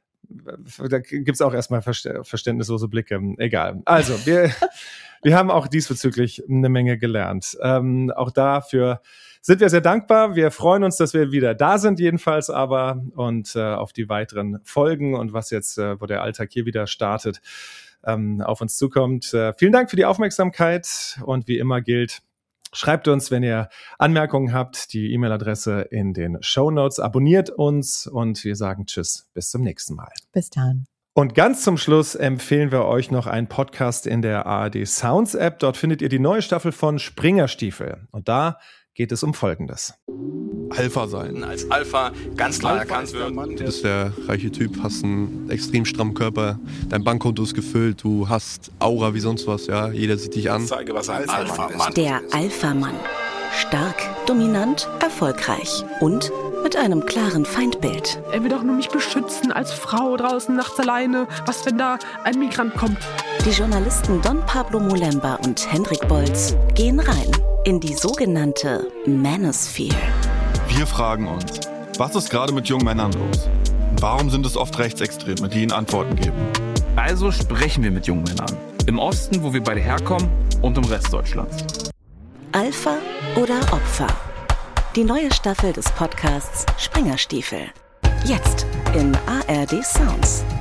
da gibt's auch erstmal verständnislose Blicke. Egal. Also, wir, wir haben auch diesbezüglich eine Menge gelernt. Ähm, auch da für sind wir sehr dankbar. Wir freuen uns, dass wir wieder da sind jedenfalls aber und äh, auf die weiteren Folgen und was jetzt, äh, wo der Alltag hier wieder startet, ähm, auf uns zukommt. Äh, vielen Dank für die Aufmerksamkeit und wie immer gilt, schreibt uns, wenn ihr Anmerkungen habt, die E-Mail-Adresse in den Shownotes. Abonniert uns und wir sagen Tschüss, bis zum nächsten Mal. Bis dann. Und ganz zum Schluss empfehlen wir euch noch einen Podcast in der A R D Sounds App. Dort findet ihr die neue Staffel von Springerstiefel. Und da geht es um Folgendes. Alpha sein. Als Alpha ganz klar Alpha erkannt wird. Du bist der reiche Typ, hast einen extrem strammen Körper, dein Bankkonto ist gefüllt, du hast Aura wie sonst was, ja, jeder sieht dich an. Zeige, was Alpha, Alpha Mann ist. Der Alpha-Mann. Stark, dominant, erfolgreich und mit einem klaren Feindbild. Er will doch nur mich beschützen als Frau draußen nachts alleine. Was, wenn da ein Migrant kommt? Die Journalisten Don Pablo Molemba und Hendrik Bolz gehen rein in die sogenannte Manosphere. Wir fragen uns, was ist gerade mit jungen Männern los? Und warum sind es oft Rechtsextreme, die ihnen Antworten geben? Also sprechen wir mit jungen Männern. Im Osten, wo wir beide herkommen, und im Rest Deutschlands. Alpha oder Opfer? Die neue Staffel des Podcasts Springerstiefel. Jetzt in A R D Sounds.